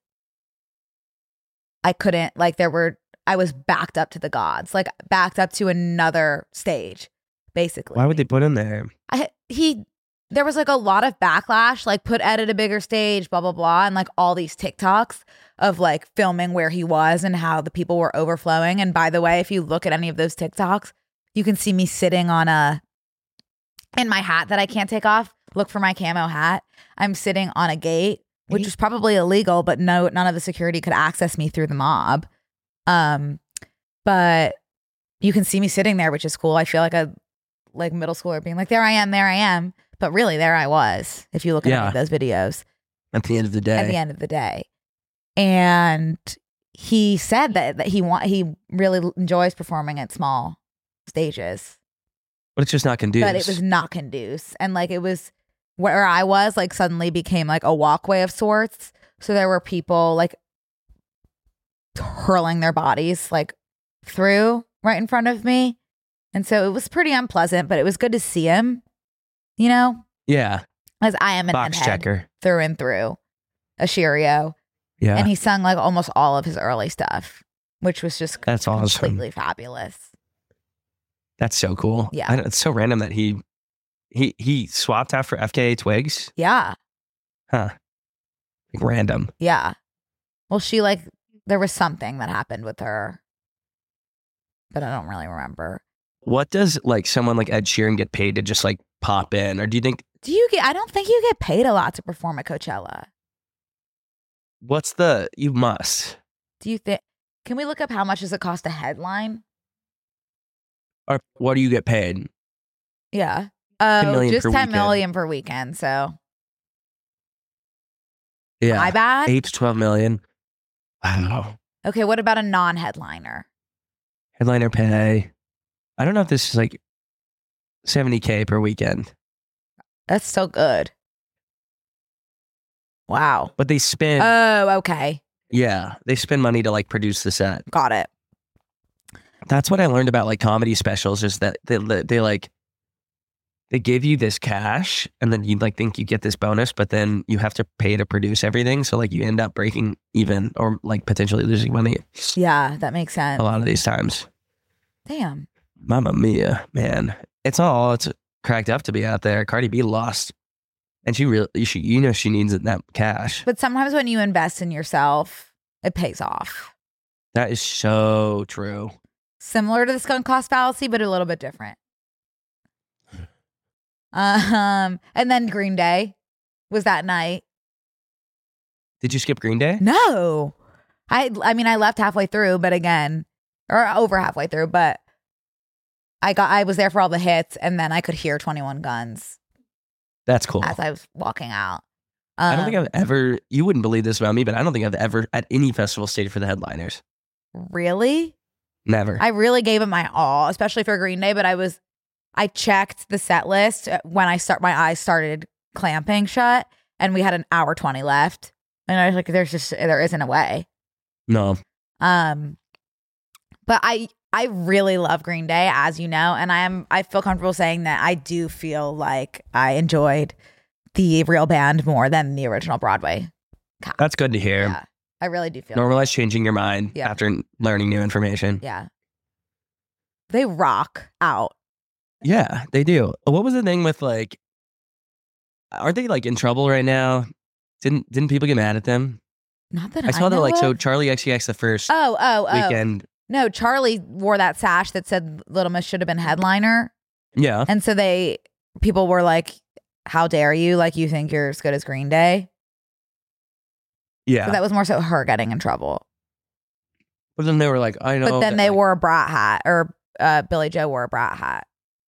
I couldn't, like, there were, I was backed up to the gods, like backed up to another stage, basically. Why would they put him there? I, he, there was like a lot of backlash, like put Ed at a bigger stage, blah, blah, blah. And like all these TikToks of like filming where he was and how the people were overflowing. And by the way, if you look at any of those TikToks, you can see me sitting on a, in my hat that I can't take off. Look for my camo hat. I'm sitting on a gate, which is probably illegal, but no, none of the security could access me through the mob. Um, but you can see me sitting there, which is cool. I feel like a like middle schooler being like, there I am, there I am. But really, there I was, if you look at Yeah. any of those videos. At the end of the day. At the end of the day. And he said that, that he want he really enjoys performing at small stages. But it's just not conducive. But it was not conducive. And like it was where I was, like suddenly became like a walkway of sorts. So there were people like hurling their bodies like through right in front of me. And so it was pretty unpleasant, but it was good to see him, you know, Yeah. as I am an Box Ed checker. through and through, a Cheerio. Yeah. And he sung like almost all of his early stuff, which was just That's awesome. completely fabulous. That's so cool. Yeah. I don't- it's so random that he he he swapped out for F K A Twigs. Yeah. Huh. Like random. Yeah. Well, she like, there was something that happened with her, but I don't really remember. What does like someone like Ed Sheeran get paid to just like pop in? Or do you think Do you get, I don't think you get paid a lot to perform at Coachella. what's the you must? Do you think, can we look up how much does it cost to headline? Or what do you get paid? Yeah. Uh, million just per ten weekend. million per weekend. So Yeah. my bad. Eight to twelve million. Wow. Okay. What about a non-headliner? Headliner pay. I don't know if this is like seventy K per weekend. That's so good. Wow. But they spend Oh, okay. yeah, they spend money to like produce the set. Got it. That's what I learned about like comedy specials is that they they like they give you this cash and then you like think you get this bonus, but then you have to pay to produce everything. So like you end up breaking even or like potentially losing money Yeah, that makes sense. a lot of these times. Damn. Mamma mia, man. It's all it's cracked up to be out there. Cardi B lost. And she really she you know she needs that cash. But sometimes when you invest in yourself, it pays off. That is so true. Similar to the sunk cost fallacy, but a little bit different. Um, and then Green Day was that night. Did you skip Green Day? No, I, I mean, I left halfway through, but again, or over halfway through, but I got, I was there for all the hits, and then I could hear twenty-one Guns That's cool. as I was walking out. Um, I don't think I've ever, you wouldn't believe this about me, but I don't think I've ever at any festival stayed for the headliners. really. Never. I really gave it my all, especially for Green Day. But I was, I checked the set list when I start. My eyes started clamping shut, and we had an hour twenty left. And I was like, "There's just there isn't a way." no. Um, but I I really love Green Day, as you know, and I am I feel comfortable saying that I do feel like I enjoyed the real band more than the original Broadway cast. That's good to hear. Yeah, I really do feel. Normalize changing your mind Yeah. after learning new information. Yeah, they rock out. Yeah, they do. What was the thing with like, aren't they like in trouble right now? Didn't didn't people get mad at them? Not that I, I saw that know like, so of. Charlie X C X the first Oh, oh, oh. weekend. No, Charlie wore that sash that said Little Miss should have been headliner. Yeah. And so they, people were like, how dare you? Like, you think you're as good as Green Day? Yeah. So that was more so her getting in trouble. But then they were like, I know. But then that, they like- wore a brat hat or uh, Billy Joe wore a brat hat.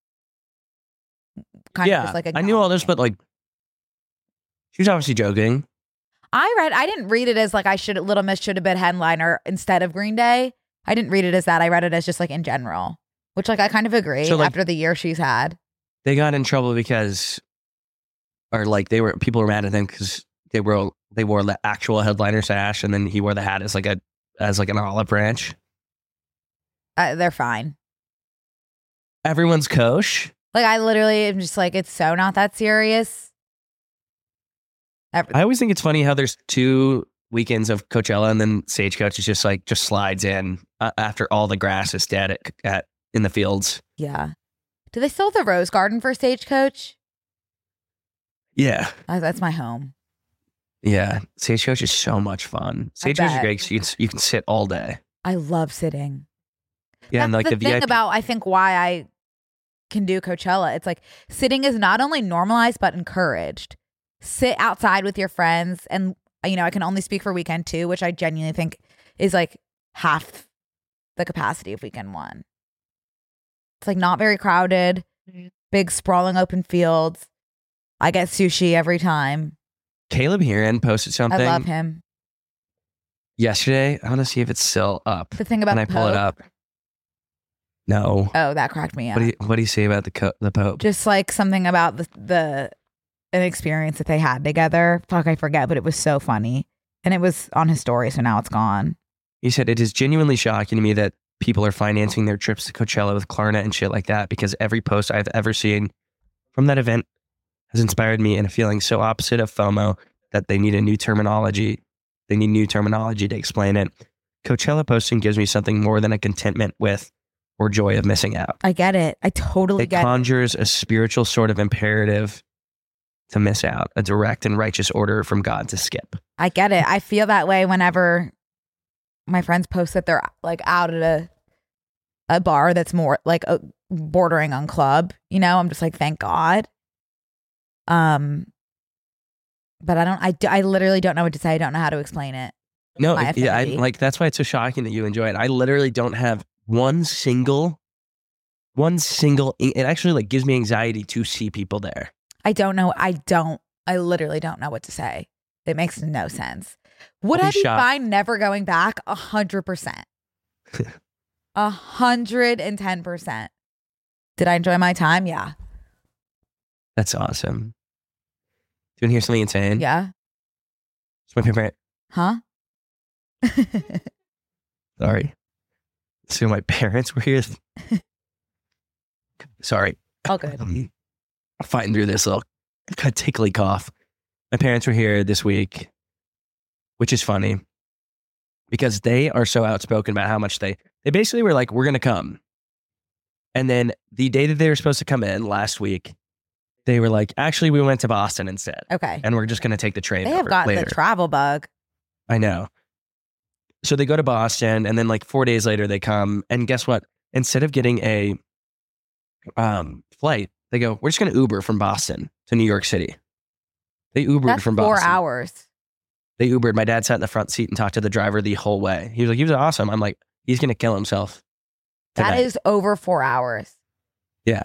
Kind yeah, of just like I knew all this, but like, she was obviously joking. I read, I didn't read it as like I should, Little Miss should have been headliner instead of Green Day. I didn't read it as that. I read it as just like in general, which like I kind of agree So, like, after the year she's had. They got in trouble because, or like they were, people were mad at them because they were, they wore the actual headliner sash and then he wore the hat as like a, as like an olive branch. Uh, they're fine. Everyone's kosher. Like I literally am just like, it's so not that serious. Every- I always think it's funny how there's two weekends of Coachella and then Stagecoach is just like, just slides in uh, after all the grass is dead at, at in the fields. yeah. Do they still have the Rose Garden for Stagecoach? Yeah. Uh, that's my home. Yeah. Stagecoach is so much fun. Stagecoach is bet. great 'cause you can, you can sit all day. I love sitting. Yeah. And That's like the, the, thing V I P. about, I think, why I can do Coachella. It's like sitting is not only normalized, but encouraged. Sit outside with your friends. And, you know, I can only speak for weekend two, which I genuinely think is like half the capacity of weekend one. It's like not very crowded, big sprawling open fields. I get sushi every time. Caleb Heron posted something I love him. yesterday. I want to see if it's still up. The thing about Can I the pull it Pope- up? No. Oh, that cracked me up. What do you What do you say about the co- the Pope? Just like something about the the an experience that they had together. Fuck, I forget, but it was so funny. And it was on his story, so now it's gone. He said, "It is genuinely shocking to me that people are financing their trips to Coachella with Klarna and shit like that because every post I've ever seen from that event has inspired me in a feeling so opposite of FOMO that they need a new terminology. They need new terminology to explain it. Coachella posting gives me something more than a contentment with or joy of missing out. I get it. I totally It get it. conjures a spiritual sort of imperative to miss out, a direct and righteous order from God to skip." I get it. I feel that way whenever my friends post that they're like out at a a bar that's more like a, bordering on club. You know, I'm just like, thank God. Um, but I don't. I, do- I literally don't know what to say. I don't know how to explain it. No, My it- yeah, I, affinity. like that's why it's so shocking that you enjoy it. I literally don't have one single, one single. It actually like gives me anxiety to see people there. I don't know. I don't. I literally don't know what to say. It makes no sense. Would I'll be I be shocked. fine never going back? A hundred percent. A hundred and ten percent. Did I enjoy my time? Yeah. That's awesome. Do you want to hear something insane? Yeah. It's my favorite. Huh? Sorry. So my parents were here. Sorry. All good. I'm fighting through this little kind of tickly cough. My parents were here this week, which is funny because they are so outspoken about how much they, they basically were like, we're going to come. And then the day that they were supposed to come in last week, they were like, actually, we went to Boston instead. Okay. And we're just going to take the train They have over got later. the travel bug. I know. So they go to Boston and then like four days later they come and guess what? Instead of getting a um, flight, they go, we're just going to Uber from Boston to New York City. They Ubered That's from four Boston. hours. They Ubered. My dad sat in the front seat and talked to the driver the whole way. He was like, he was awesome. I'm like, he's going to kill himself. That tonight." is over four hours. Yeah.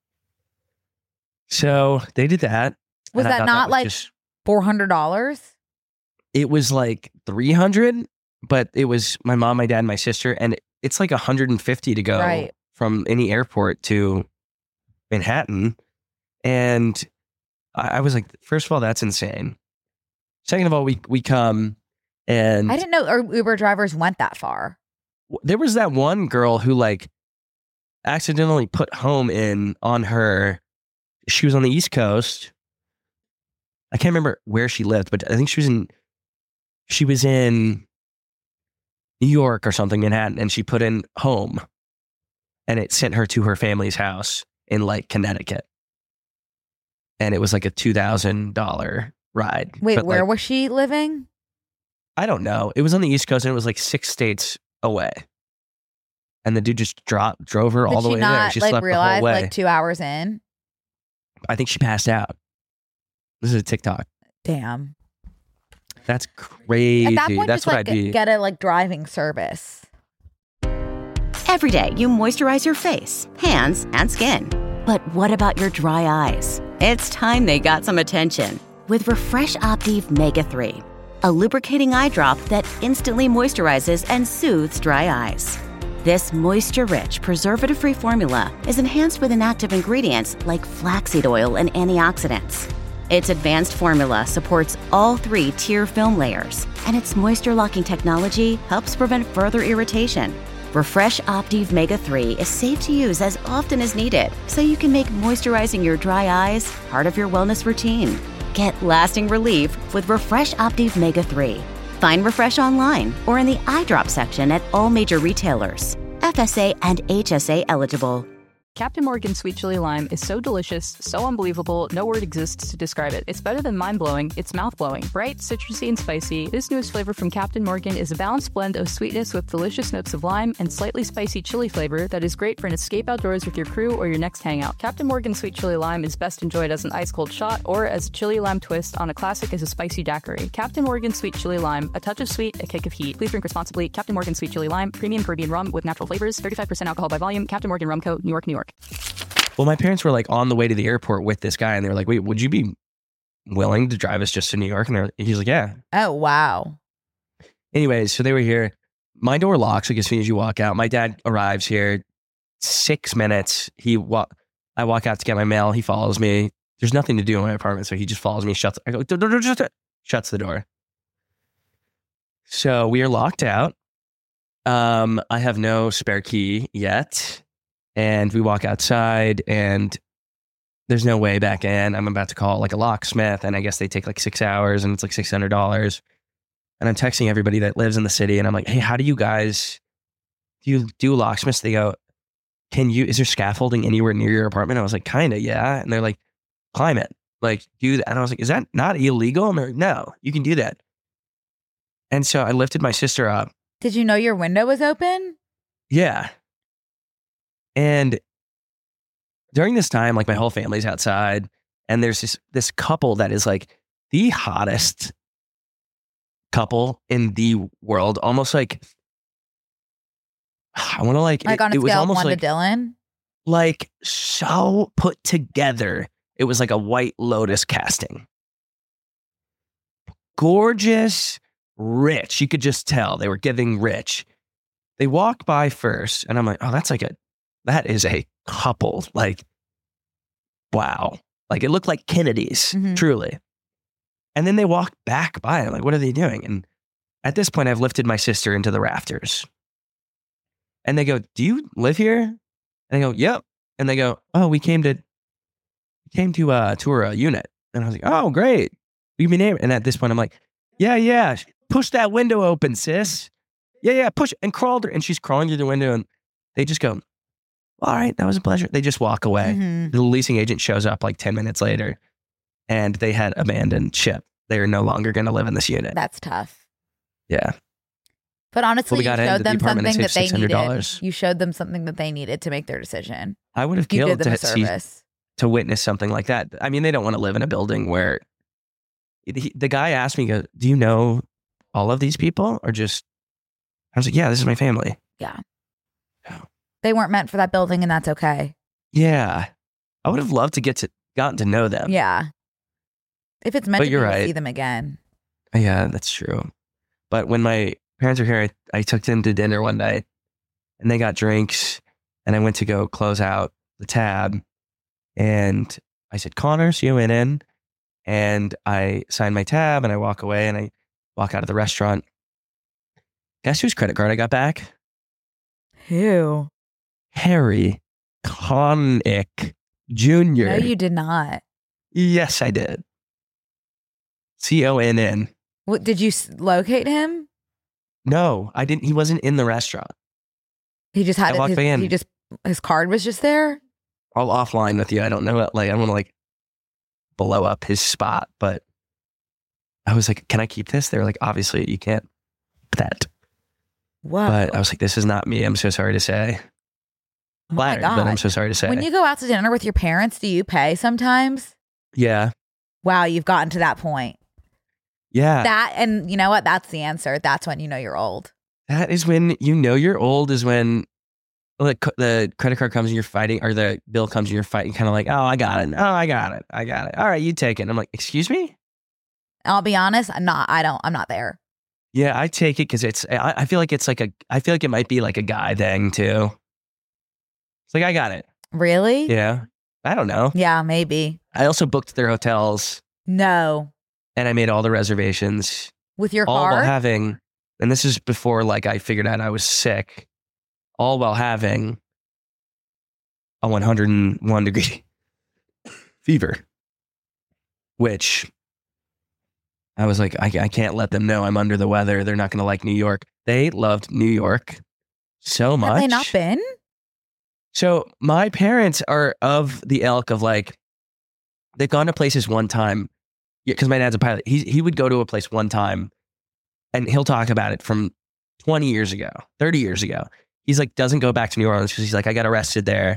So they did that. Was and I that thought not was like just- four hundred dollars? it was like three hundred, but it was my mom, my dad, and my sister. And it's like one hundred fifty to go Right. from any airport to Manhattan. And I, I was like, first of all, that's insane. Second of all, we, we come and I didn't know our Uber drivers went that far. there was that one girl who like accidentally put home in on her. She was on the East Coast. I can't remember where she lived, but I think she was in, she was in New York or something, Manhattan, and she put in home and it sent her to her family's house in like Connecticut. And it was like a two thousand dollars ride. Wait, But, where like, was she living? I don't know. It was on the East Coast and it was like six states away. And the dude just dropped, drove her all Did the she way not there. She like slept the realize whole way. like two hours in? I think she passed out. This is a TikTok. Damn. That's crazy. At that point, That's just what like I'd be. get a like driving service. Every day, you moisturize your face, hands, and skin. But what about your dry eyes? It's time they got some attention with Refresh Optive Mega three, a lubricating eye drop that instantly moisturizes and soothes dry eyes. This moisture-rich, preservative-free formula is enhanced with inactive ingredients like flaxseed oil and antioxidants. Its advanced formula supports all three tier film layers, and its moisture-locking technology helps prevent further irritation. Refresh Optive Mega three is safe to use as often as needed, so you can make moisturizing your dry eyes part of your wellness routine. Get lasting relief with Refresh Optive Mega three. Find Refresh online or in the eye drop section at all major retailers. F S A and H S A eligible. Captain Morgan Sweet Chili Lime is so delicious, so unbelievable, no word exists to describe it. It's better than mind-blowing, it's mouth-blowing. Bright, citrusy, and spicy, this newest flavor from Captain Morgan is a balanced blend of sweetness with delicious notes of lime and slightly spicy chili flavor that is great for an escape outdoors with your crew or your next hangout. Captain Morgan Sweet Chili Lime is best enjoyed as an ice-cold shot or as a chili lime twist on a classic as a spicy daiquiri. Captain Morgan Sweet Chili Lime, a touch of sweet, a kick of heat. Please drink responsibly. Captain Morgan Sweet Chili Lime, premium Caribbean rum with natural flavors, thirty-five percent alcohol by volume. Captain Morgan Rum Co., New York, New York. Well, my parents were like on the way to the airport with this guy, and they were like, "Wait, would you be willing to drive us just to New York?" And they're, he's like, "Yeah." Oh, wow. Anyways, so they were here. My door locks like as soon as you walk out. My dad arrives here. Six minutes. He wa- I walk out to get my mail. He follows me. There's nothing to do in my apartment, so he just follows me. Shuts. I go. "Dur, dur, dur, dur, dur," shuts the door. So we are locked out. Um, I have no spare key yet. And we walk outside and there's no way back in. I'm about to call like a locksmith, and I guess they take like six hours and it's like six hundred dollars. And I'm texting everybody that lives in the city and I'm like, "Hey, how do you guys, do you do locksmiths?" They go, "Can you, is there scaffolding anywhere near your apartment?" I was like, "Kinda, yeah." And they're like, "Climb it, like do that." And I was like, "Is that not illegal?" And they're like, "No, you can do that." And so I lifted my sister up. Did you know your window was open? Yeah. And during this time, like my whole family's outside, and there's this this couple that is like the hottest couple in the world. Almost like I want to like Like it, on a it was scale of almost one like, to Dylan? like so put together. It was like a White Lotus casting. Gorgeous, rich. You could just tell they were giving rich. They walk by first, and I'm like, "Oh, that's like a that is a couple." Like, wow. Like, it looked like Kennedy's, Mhm. truly. And then they walk back by. I'm like, "What are they doing?" And at this point, I've lifted my sister into the rafters. And they go, "Do you live here?" And I go, "Yep." And they go, "Oh, we came to came to uh, tour a unit." And I was like, "Oh, great. You mean name?" And at this point, I'm like, "Yeah, yeah. Push that window open, sis. Yeah, yeah. Push." And crawled her. And she's crawling through the window. And they just go, "All right, that was a pleasure." They just walk away. Mhm. The leasing agent shows up like ten minutes later, and they had abandoned ship. They are no longer going to live in this unit. That's tough. Yeah. But honestly, Well, we you got into showed the them apartment and something that saved they needed. six hundred dollars. You showed them something that they needed to make their decision. I would have You killed did them a to see, service. to witness something like that. I mean, they don't want to live in a building where he, the guy asked me, he goes, "Do you know all of these people?" Or just, I was like, "Yeah, this is my family." Yeah. Yeah. They weren't meant for that building, and that's okay. Yeah. I would have loved to get to, gotten to know them. Yeah. If it's meant But to be, you're you'll right. see them again. Yeah, that's true. But when my parents were here, I, I took them to dinner one night and they got drinks and I went to go close out the tab and I said, "Connor, see you in." And I sign my tab and I walk away and I walk out of the restaurant. Guess whose credit card I got back? Who? Harry Connick Junior No, you did not. Yes, I did. C O N N. What, did you s- locate him? No, I didn't. He wasn't in the restaurant. He just had I it. walked His, back in. he just his card was just there. I'll offline with you. I don't know. Like, I don't want to like blow up his spot, but I was like, "Can I keep this?" They were like, "Obviously you can't keep that." Whoa! But I was like, "This is not me. I'm so sorry to say." Oh my Flattered, but I'm God. so sorry to say. When you go out to dinner with your parents, do you pay sometimes? yeah. Wow, you've gotten to that point. Yeah. That and you know what? That's the answer. That's when you know you're old. That is when you know you're old, is when the, the credit card comes and you're fighting, or the bill comes and you're fighting, kind of like, oh, I got it. Oh, I got it. I got it. All right, you take it. And I'm like, excuse me? I'll be honest, I'm not, I don't, I'm not there. Yeah, I take it because it's, I, I feel like it's like a, I feel like it might be like a guy thing too. It's like, I got it. Really? Yeah. I don't know. Yeah, maybe. I also booked their hotels No. and I made all the reservations. With your all heart? while having, and this is before like I figured out I was sick, all while having a one hundred one degree fever, which I was like, I, I can't let them know I'm under the weather. They're not going to like New York. They loved New York so much. Have they not been? So my parents are of the ilk of like, they've gone to places one time. Yeah, because my dad's a pilot. He he would go to a place one time and he'll talk about it from twenty years ago, thirty years ago. He's like, doesn't go back to New Orleans because he's like, I got arrested there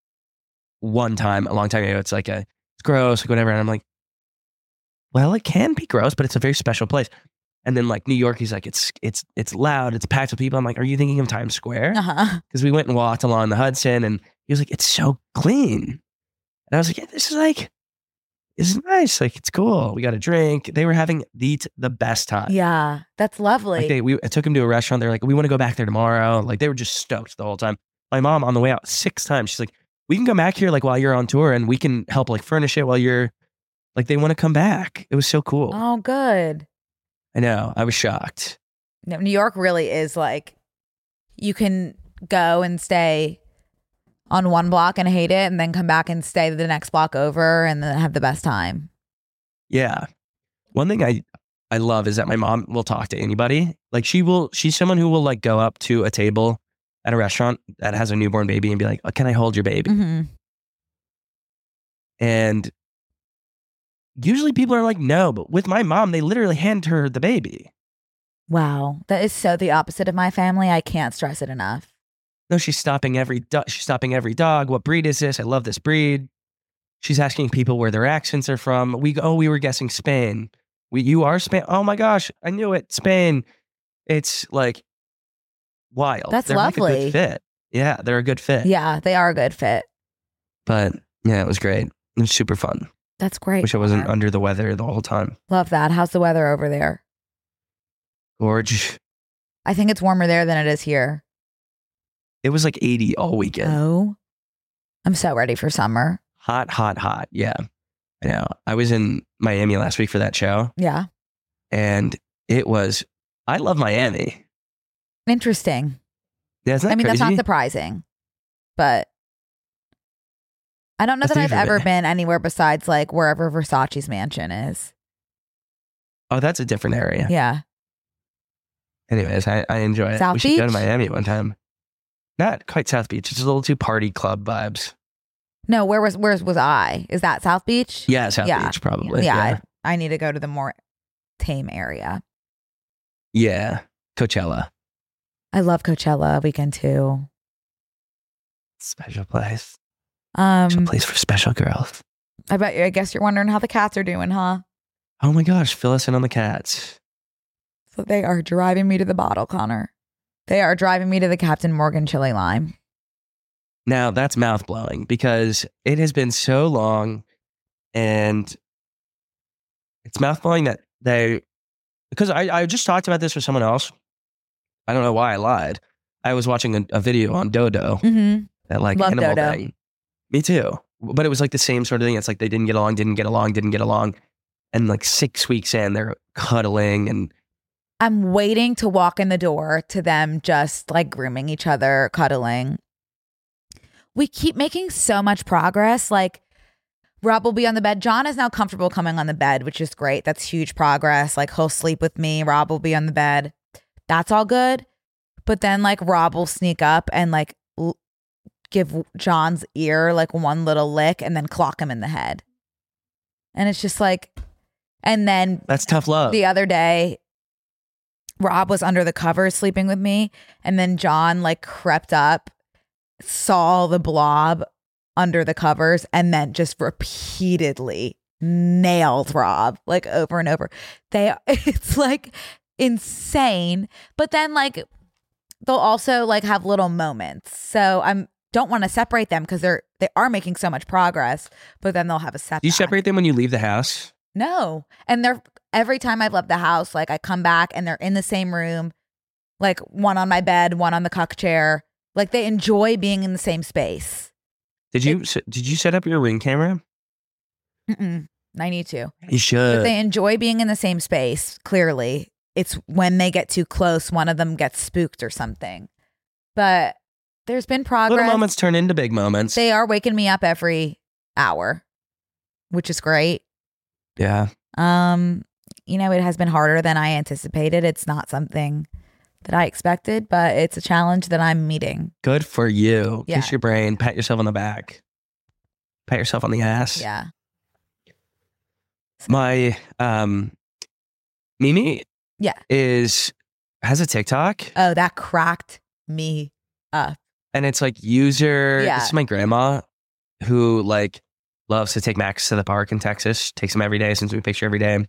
one time, a long time ago. It's like, a, it's gross, like whatever. And I'm like, well, it can be gross, but it's a very special place. And then like New York, he's like, it's it's it's loud, it's packed with people. I'm like, are you thinking of Times Square? Uh-huh. Because we went and walked along the Hudson and he was like, it's so clean. And I was like, yeah, this is like, this is nice. Like, it's cool. We got a drink. They were having the the best time. Yeah, that's lovely. Like they, we I took him to a restaurant. They're like, we want to go back there tomorrow. Like they were just stoked the whole time. My mom on the way out six times, she's like, we can come back here like while you're on tour and we can help like furnish it while you're like, they want to come back. It was so cool. Oh, good. I know. I was shocked. No, New York really is like, you can go and stay on one block and hate it and then come back and stay the next block over and then have the best time. Yeah. One thing I, I love is that my mom will talk to anybody. Like she will, she's someone who will like go up to a table at a restaurant that has a newborn baby and be like, oh, can I hold your baby? Mm-hmm. And usually people are like, no, but with my mom, they literally hand her the baby. Wow. That is so the opposite of my family. I can't stress it enough. No, she's stopping every do- she's stopping every dog. What breed is this? I love this breed. She's asking people where their accents are from. We oh, we were guessing Spain. We you are Spain. Oh my gosh, I knew it. Spain. It's like wild. That's they're lovely. Like a good fit. Yeah, they're a good fit. Yeah, they are a good fit. But yeah, it was great. It was super fun. That's great. Wish I wasn't Connor. under the weather the whole time. Love that. How's the weather over there? Gorge. I think it's warmer there than it is here. It was like eighty all weekend. Oh, I'm so ready for summer. Hot, hot, hot. Yeah. I know. I was in Miami last week for that show. Yeah. And it was, I love Miami. Interesting. Yeah, isn't that I mean, crazy? that's not surprising, but I don't know That's that I've different. ever been anywhere besides like wherever Versace's mansion is. Oh, that's a different area. Yeah. Anyways, I, I enjoy it. South we should go to Beach? Miami one time. Not quite South Beach. It's a little too party club vibes. No, where was where was I? Is that South Beach? Yeah, South Yeah. Beach probably. Yeah. Yeah. I, I need to go to the more tame area. Yeah. Coachella. I love Coachella weekend too. Special place. Special Um, place for special girls. I bet you. I guess you're wondering how the cats are doing, huh? Oh my gosh, fill us in on the cats. So they are driving me to the bottle, Connor. They are driving me to the Captain Morgan chili lime. Now that's mouth blowing because it has been so long and it's mouth blowing that they, because I, I just talked about this with someone else. I don't know why I lied. I was watching a, a video on Dodo, Mm-hmm. that like Love animal Dodo. thing. Me too. But it was like the same sort of thing. It's like they didn't get along, didn't get along, didn't get along. And like six weeks in, they're cuddling and I'm waiting to walk in the door to them just like grooming each other, cuddling. We keep making so much progress. Like Rob will be on the bed. John is now comfortable coming on the bed, which is great. That's huge progress. Like he'll sleep with me. Rob will be on the bed. That's all good. But then like Rob will sneak up and like l- give John's ear like one little lick and then clock him in the head. And it's just like, and then that's tough love. the other day, Rob was under the covers sleeping with me, and then John like crept up, saw the blob under the covers, and then just repeatedly nailed Rob like over and over. They, it's like insane. But then like they'll also like have little moments. So I'm don't want to separate them because they're they are making so much progress, but then they'll have a setback. Do you separate them when you leave the house? No. And they're every time I've left the house, like I come back and they're in the same room, like one on my bed, one on the cuck chair. Like they enjoy being in the same space. Did you it, did you set up your Ring camera? Mm-mm. I need to. You should. But they enjoy being in the same space, clearly. It's when they get too close, one of them gets spooked or something. But there's been progress. Little moments turn into big moments. They are waking me up every hour, which is great. Yeah. Um, you know, it has been harder than I anticipated. It's not something that I expected, but it's a challenge that I'm meeting. Good for you. Yeah. Kiss your brain. Pat yourself on the back. Pat yourself on the ass. Yeah. My um, Mimi. Yeah. Is has a TikTok. Oh, that cracked me up. And it's like user. Yeah. This is my grandma, who like loves to take Max to the park in Texas. Takes him every day since we picture every day.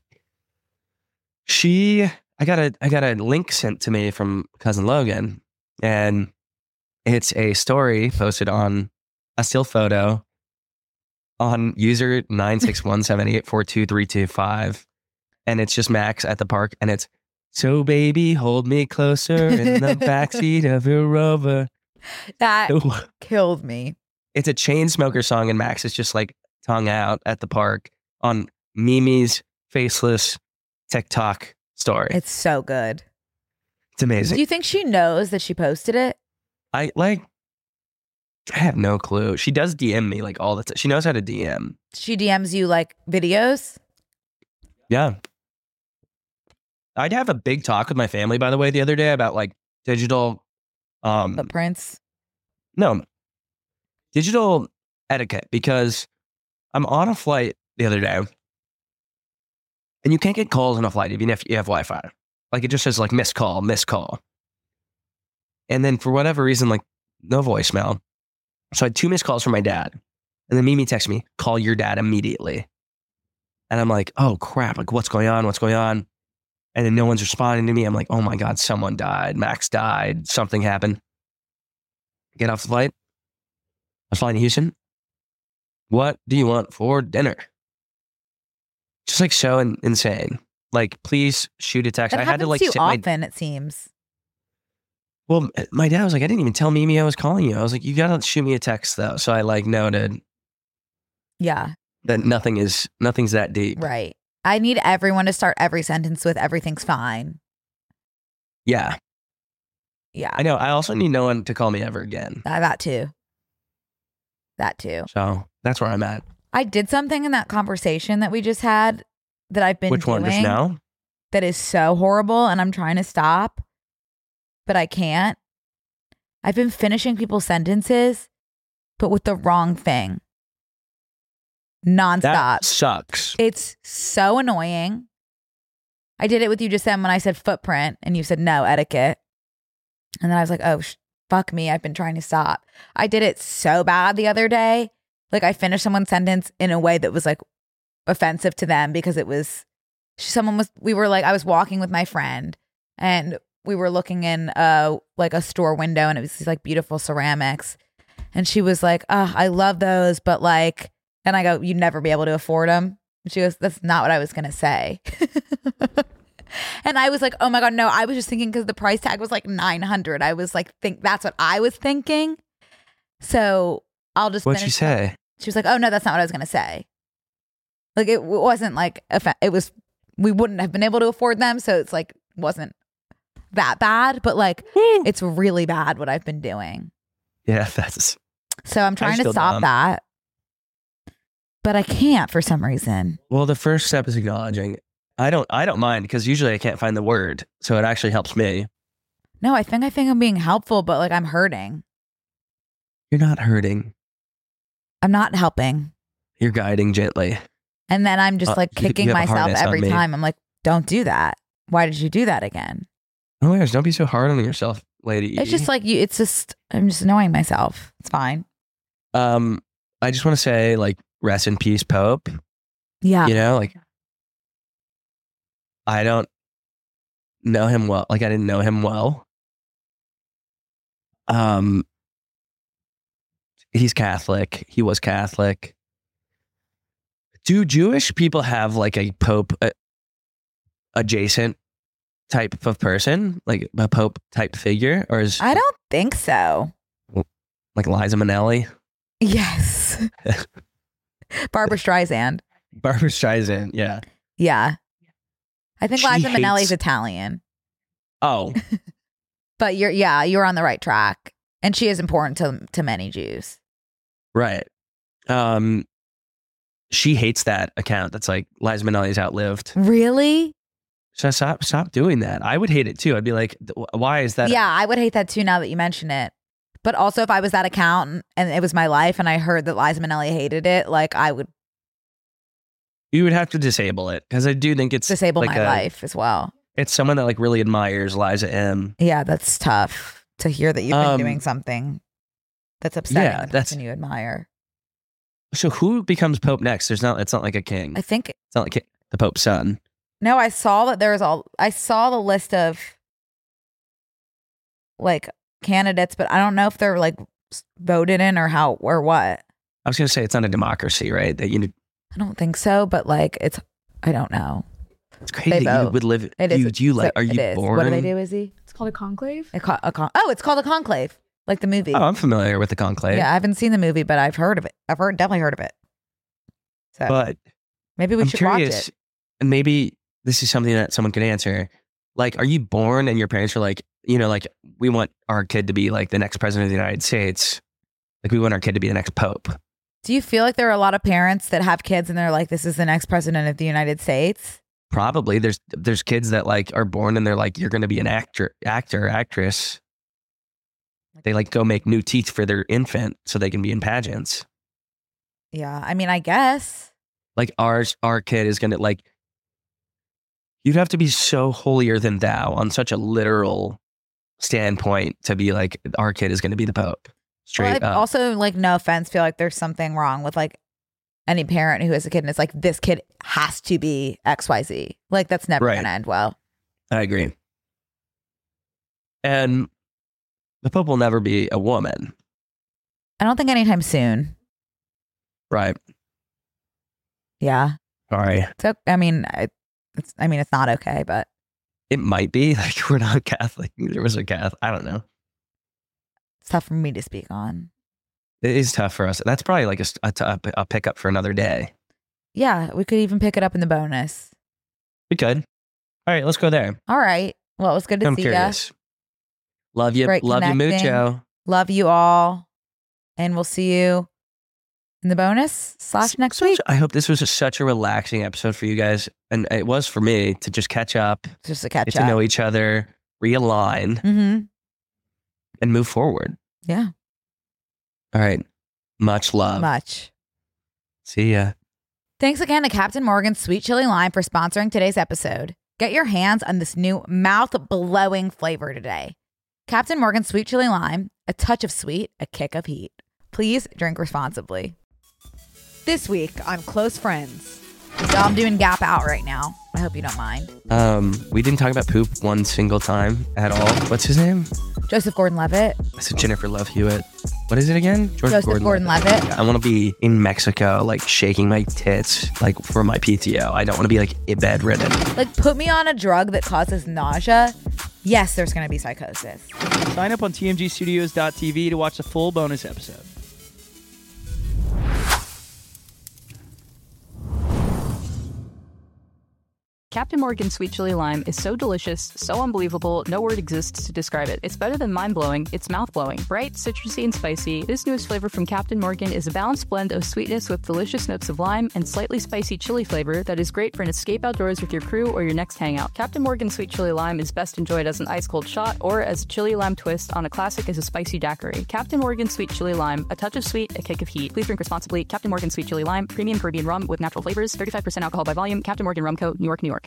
She, I got a, I got a link sent to me from cousin Logan, and it's a story posted on a still photo on user nine six one seven eight four two three two five, and it's just Max at the park, and it's so baby, hold me closer in the backseat of your Rover. That killed me. It's a Chainsmokers song, and Max is just like tongue out at the park on Mimi's faceless TikTok story. It's so good. It's amazing. Do you think she knows that she posted it? I like, I have no clue. She does D M me like all the time. She knows how to D M. She D Ms you like videos? Yeah. I'd have a big talk with my family, by the way, the other day about like digital, um, Footprints? no, digital etiquette, because I'm on a flight the other day and you can't get calls on a flight even if you have Wi-Fi. Like it just says like missed call, missed call. And then for whatever reason, like no voicemail. So I had two missed calls from my dad. And then Mimi texts me, call your dad immediately. And I'm like, oh crap, like what's going on? What's going on? And then no one's responding to me. I'm like, oh my God, someone died. Max died. Something happened. Get off the flight. I was flying to Houston. What do you want for dinner? Just like so in- insane. Like, please shoot a text. That I had to like too sit my, often, it seems. well, my dad was like, I didn't even tell Mimi I was calling you. I was like, you gotta shoot me a text though. So I like noted Yeah, that nothing is nothing's that deep. right. I need everyone to start every sentence with everything's fine. Yeah, Yeah, I know. I also need no one to call me ever again. Uh, that too. That too. So that's where I'm at. I did something in that conversation that we just had that I've been Which doing one just now? that is so horrible, and I'm trying to stop, but I can't. I've been finishing people's sentences, but with the wrong thing. Nonstop. That sucks. It's so annoying. I did it with you just then when I said footprint and you said no, etiquette. And then I was like, oh, sh- fuck me. I've been trying to stop. I did it so bad the other day. Like I finished someone's sentence in a way that was like offensive to them because it was, someone was, we were like, I was walking with my friend and we were looking in uh like a store window and it was these like beautiful ceramics. And she was like, oh, I love those, but like, and I go, you'd never be able to afford them. And she goes, that's not what I was going to say. And I was like, oh my God, no, I was just thinking because the price tag was like nine hundred. I was like, think that's what I was thinking. So I'll just What'd she finish say? that. She was like, oh no, that's not what I was going to say. Like it w- wasn't like, it was, we wouldn't have been able to afford them. So it's like, wasn't that bad, but like, it's really bad what I've been doing. Yeah, that's. So I'm trying to feel stop dumb. that. But I can't for some reason. Well, the first step is acknowledging. I don't. I don't mind because usually I can't find the word, so it actually helps me. No, I think I think I'm being helpful, but like I'm hurting. You're not hurting. I'm not helping. You're guiding gently. And then I'm just Uh, like you- kicking you have a myself harness on every me. time. I'm like, don't do that. Why did you do that again? Oh my gosh! Don't be so hard on yourself, lady. It's just like you. It's just I'm just annoying myself. It's fine. Um, I just want to say, like, rest in peace, Pope. Yeah. You know, like, I don't know him well. Like, I didn't know him well. Um, he's Catholic. He was Catholic. Do Jewish people have like a Pope uh, adjacent type of person, like a Pope type figure, or is I don't think so. like Liza Minnelli? Yes. Barbara Streisand. Barbara Streisand, yeah. Yeah. I think She Liza hates- Minnelli's Italian. Oh, But you're yeah, you're on the right track. And she is important to to many Jews. right. Um, she hates that account. That's like Liza Minnelli's outlived. Really? So stop, stop doing that. I would hate it too. I'd be like, why is that? Yeah, I would hate that too now that you mention it. But also if I was that account and it was my life and I heard that Liza Minnelli hated it, like I would You would have to disable it because I do think it's disable like my a- life as well. It's someone that like really admires Liza M. Yeah, that's tough to hear that you've been Um, doing something that's upsetting yeah, the that's- person you admire. So who becomes Pope next? There's not. It's not like a king. I think It's not like the Pope's son. no, I saw that there's all I saw the list of like candidates, but I don't know if they're like s- voted in or how or what. I was gonna say it's not a democracy, right? That you. I don't think so, but like it's I don't know. It's crazy They that you vote. would live. It you, is. do you like? So Are it you is. born? What do they do, Izzy? It's called a conclave. A con- a con- oh, it's called a conclave, like the movie. Oh, I'm familiar with the conclave. Yeah, I haven't seen the movie, but I've heard of it. I've heard definitely heard of it. So But maybe we I'm should watch curious, it. and maybe this is something that someone could answer. Like, are you born and your parents are like, you know, like we want our kid to be like the next president of the United States. Like we want our kid to be the next pope. Do you feel like there are a lot of parents that have kids and they're like, "This is the next president of the United States"? Probably there's there's kids that like are born and they're like, you're going to be an actor, actor, actress. They like go make new teeth for their infant so they can be in pageants. Yeah, I mean, I guess. Like ours, our kid is going to like. You'd have to be so holier than thou on such a literal standpoint to be like, our kid is going to be the pope. Straight Well, I up. also, like, no offense, feel like there's something wrong with like any parent who has a kid and it's like, this kid has to be X Y Z. Like, that's never Right. going to end well. I agree. And the pope will never be a woman, I don't think anytime soon. right? Yeah. Sorry. So, I mean, I, it's, I mean, it's not okay, but It might be like we're not Catholic. There was a Catholic. I don't know. it's tough for me to speak on. It is tough for us. That's probably like a, a, t- a pickup for another day. Yeah, we could even pick it up in the bonus. We could. All right, let's go there. All right. Well, it was good to I'm see you. curious. Love you. Great Love you connecting. mucho. Love you all. And we'll see you in the bonus slash next Such- week. I hope this was a, such a relaxing episode for you guys. And it was for me to just catch up, Just to catch get up. to know each other, realign, Mm-hmm. and move forward. Yeah. All right. Much love. Much. See ya. Thanks again to Captain Morgan's Sweet Chili Lime for sponsoring today's episode. Get your hands on this new mouth-blowing flavor today. Captain Morgan's Sweet Chili Lime, a touch of sweet, a kick of heat. Please drink responsibly. This week on Close Friends. So I'm doing Gap Out right now. I hope you don't mind. Um, we didn't talk about poop one single time at all. What's his name? Joseph Gordon-Levitt. I said Jennifer Love Hewitt. What is it again? George Joseph Gordon-Levitt. I want to be in Mexico, like shaking my tits, like for my P T O. I don't want to be like bedridden. Like, put me on a drug that causes nausea. Yes, there's going to be psychosis. Sign up on T M G studios dot T V to watch the full bonus episode. Captain Morgan's Sweet Chili Lime is so delicious, so unbelievable, no word exists to describe it. It's better than mind-blowing, it's mouth-blowing. Bright, citrusy, and spicy, this newest flavor from Captain Morgan is a balanced blend of sweetness with delicious notes of lime and slightly spicy chili flavor that is great for an escape outdoors with your crew or your next hangout. Captain Morgan's Sweet Chili Lime is best enjoyed as an ice-cold shot or as a chili lime twist on a classic as a spicy daiquiri. Captain Morgan's Sweet Chili Lime, a touch of sweet, a kick of heat. Please drink responsibly. Captain Morgan's Sweet Chili Lime, premium Caribbean rum with natural flavors, thirty-five percent alcohol by volume. Captain Morgan Rum Co., New York, New York.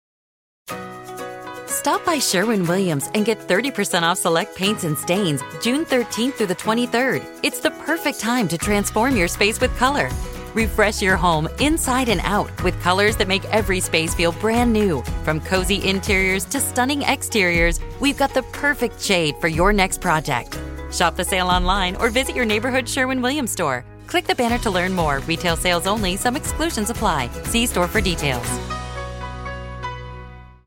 Stop by Sherwin-Williams and get thirty percent off select paints and stains June thirteenth through the twenty-third. It's the perfect time to transform your space with color. Refresh your home inside and out with colors that make every space feel brand new. From cozy interiors to stunning exteriors, we've got the perfect shade for your next project. Shop the sale online or visit your neighborhood Sherwin-Williams store. Click the banner to learn more. Retail sales only. Some exclusions apply. See store for details.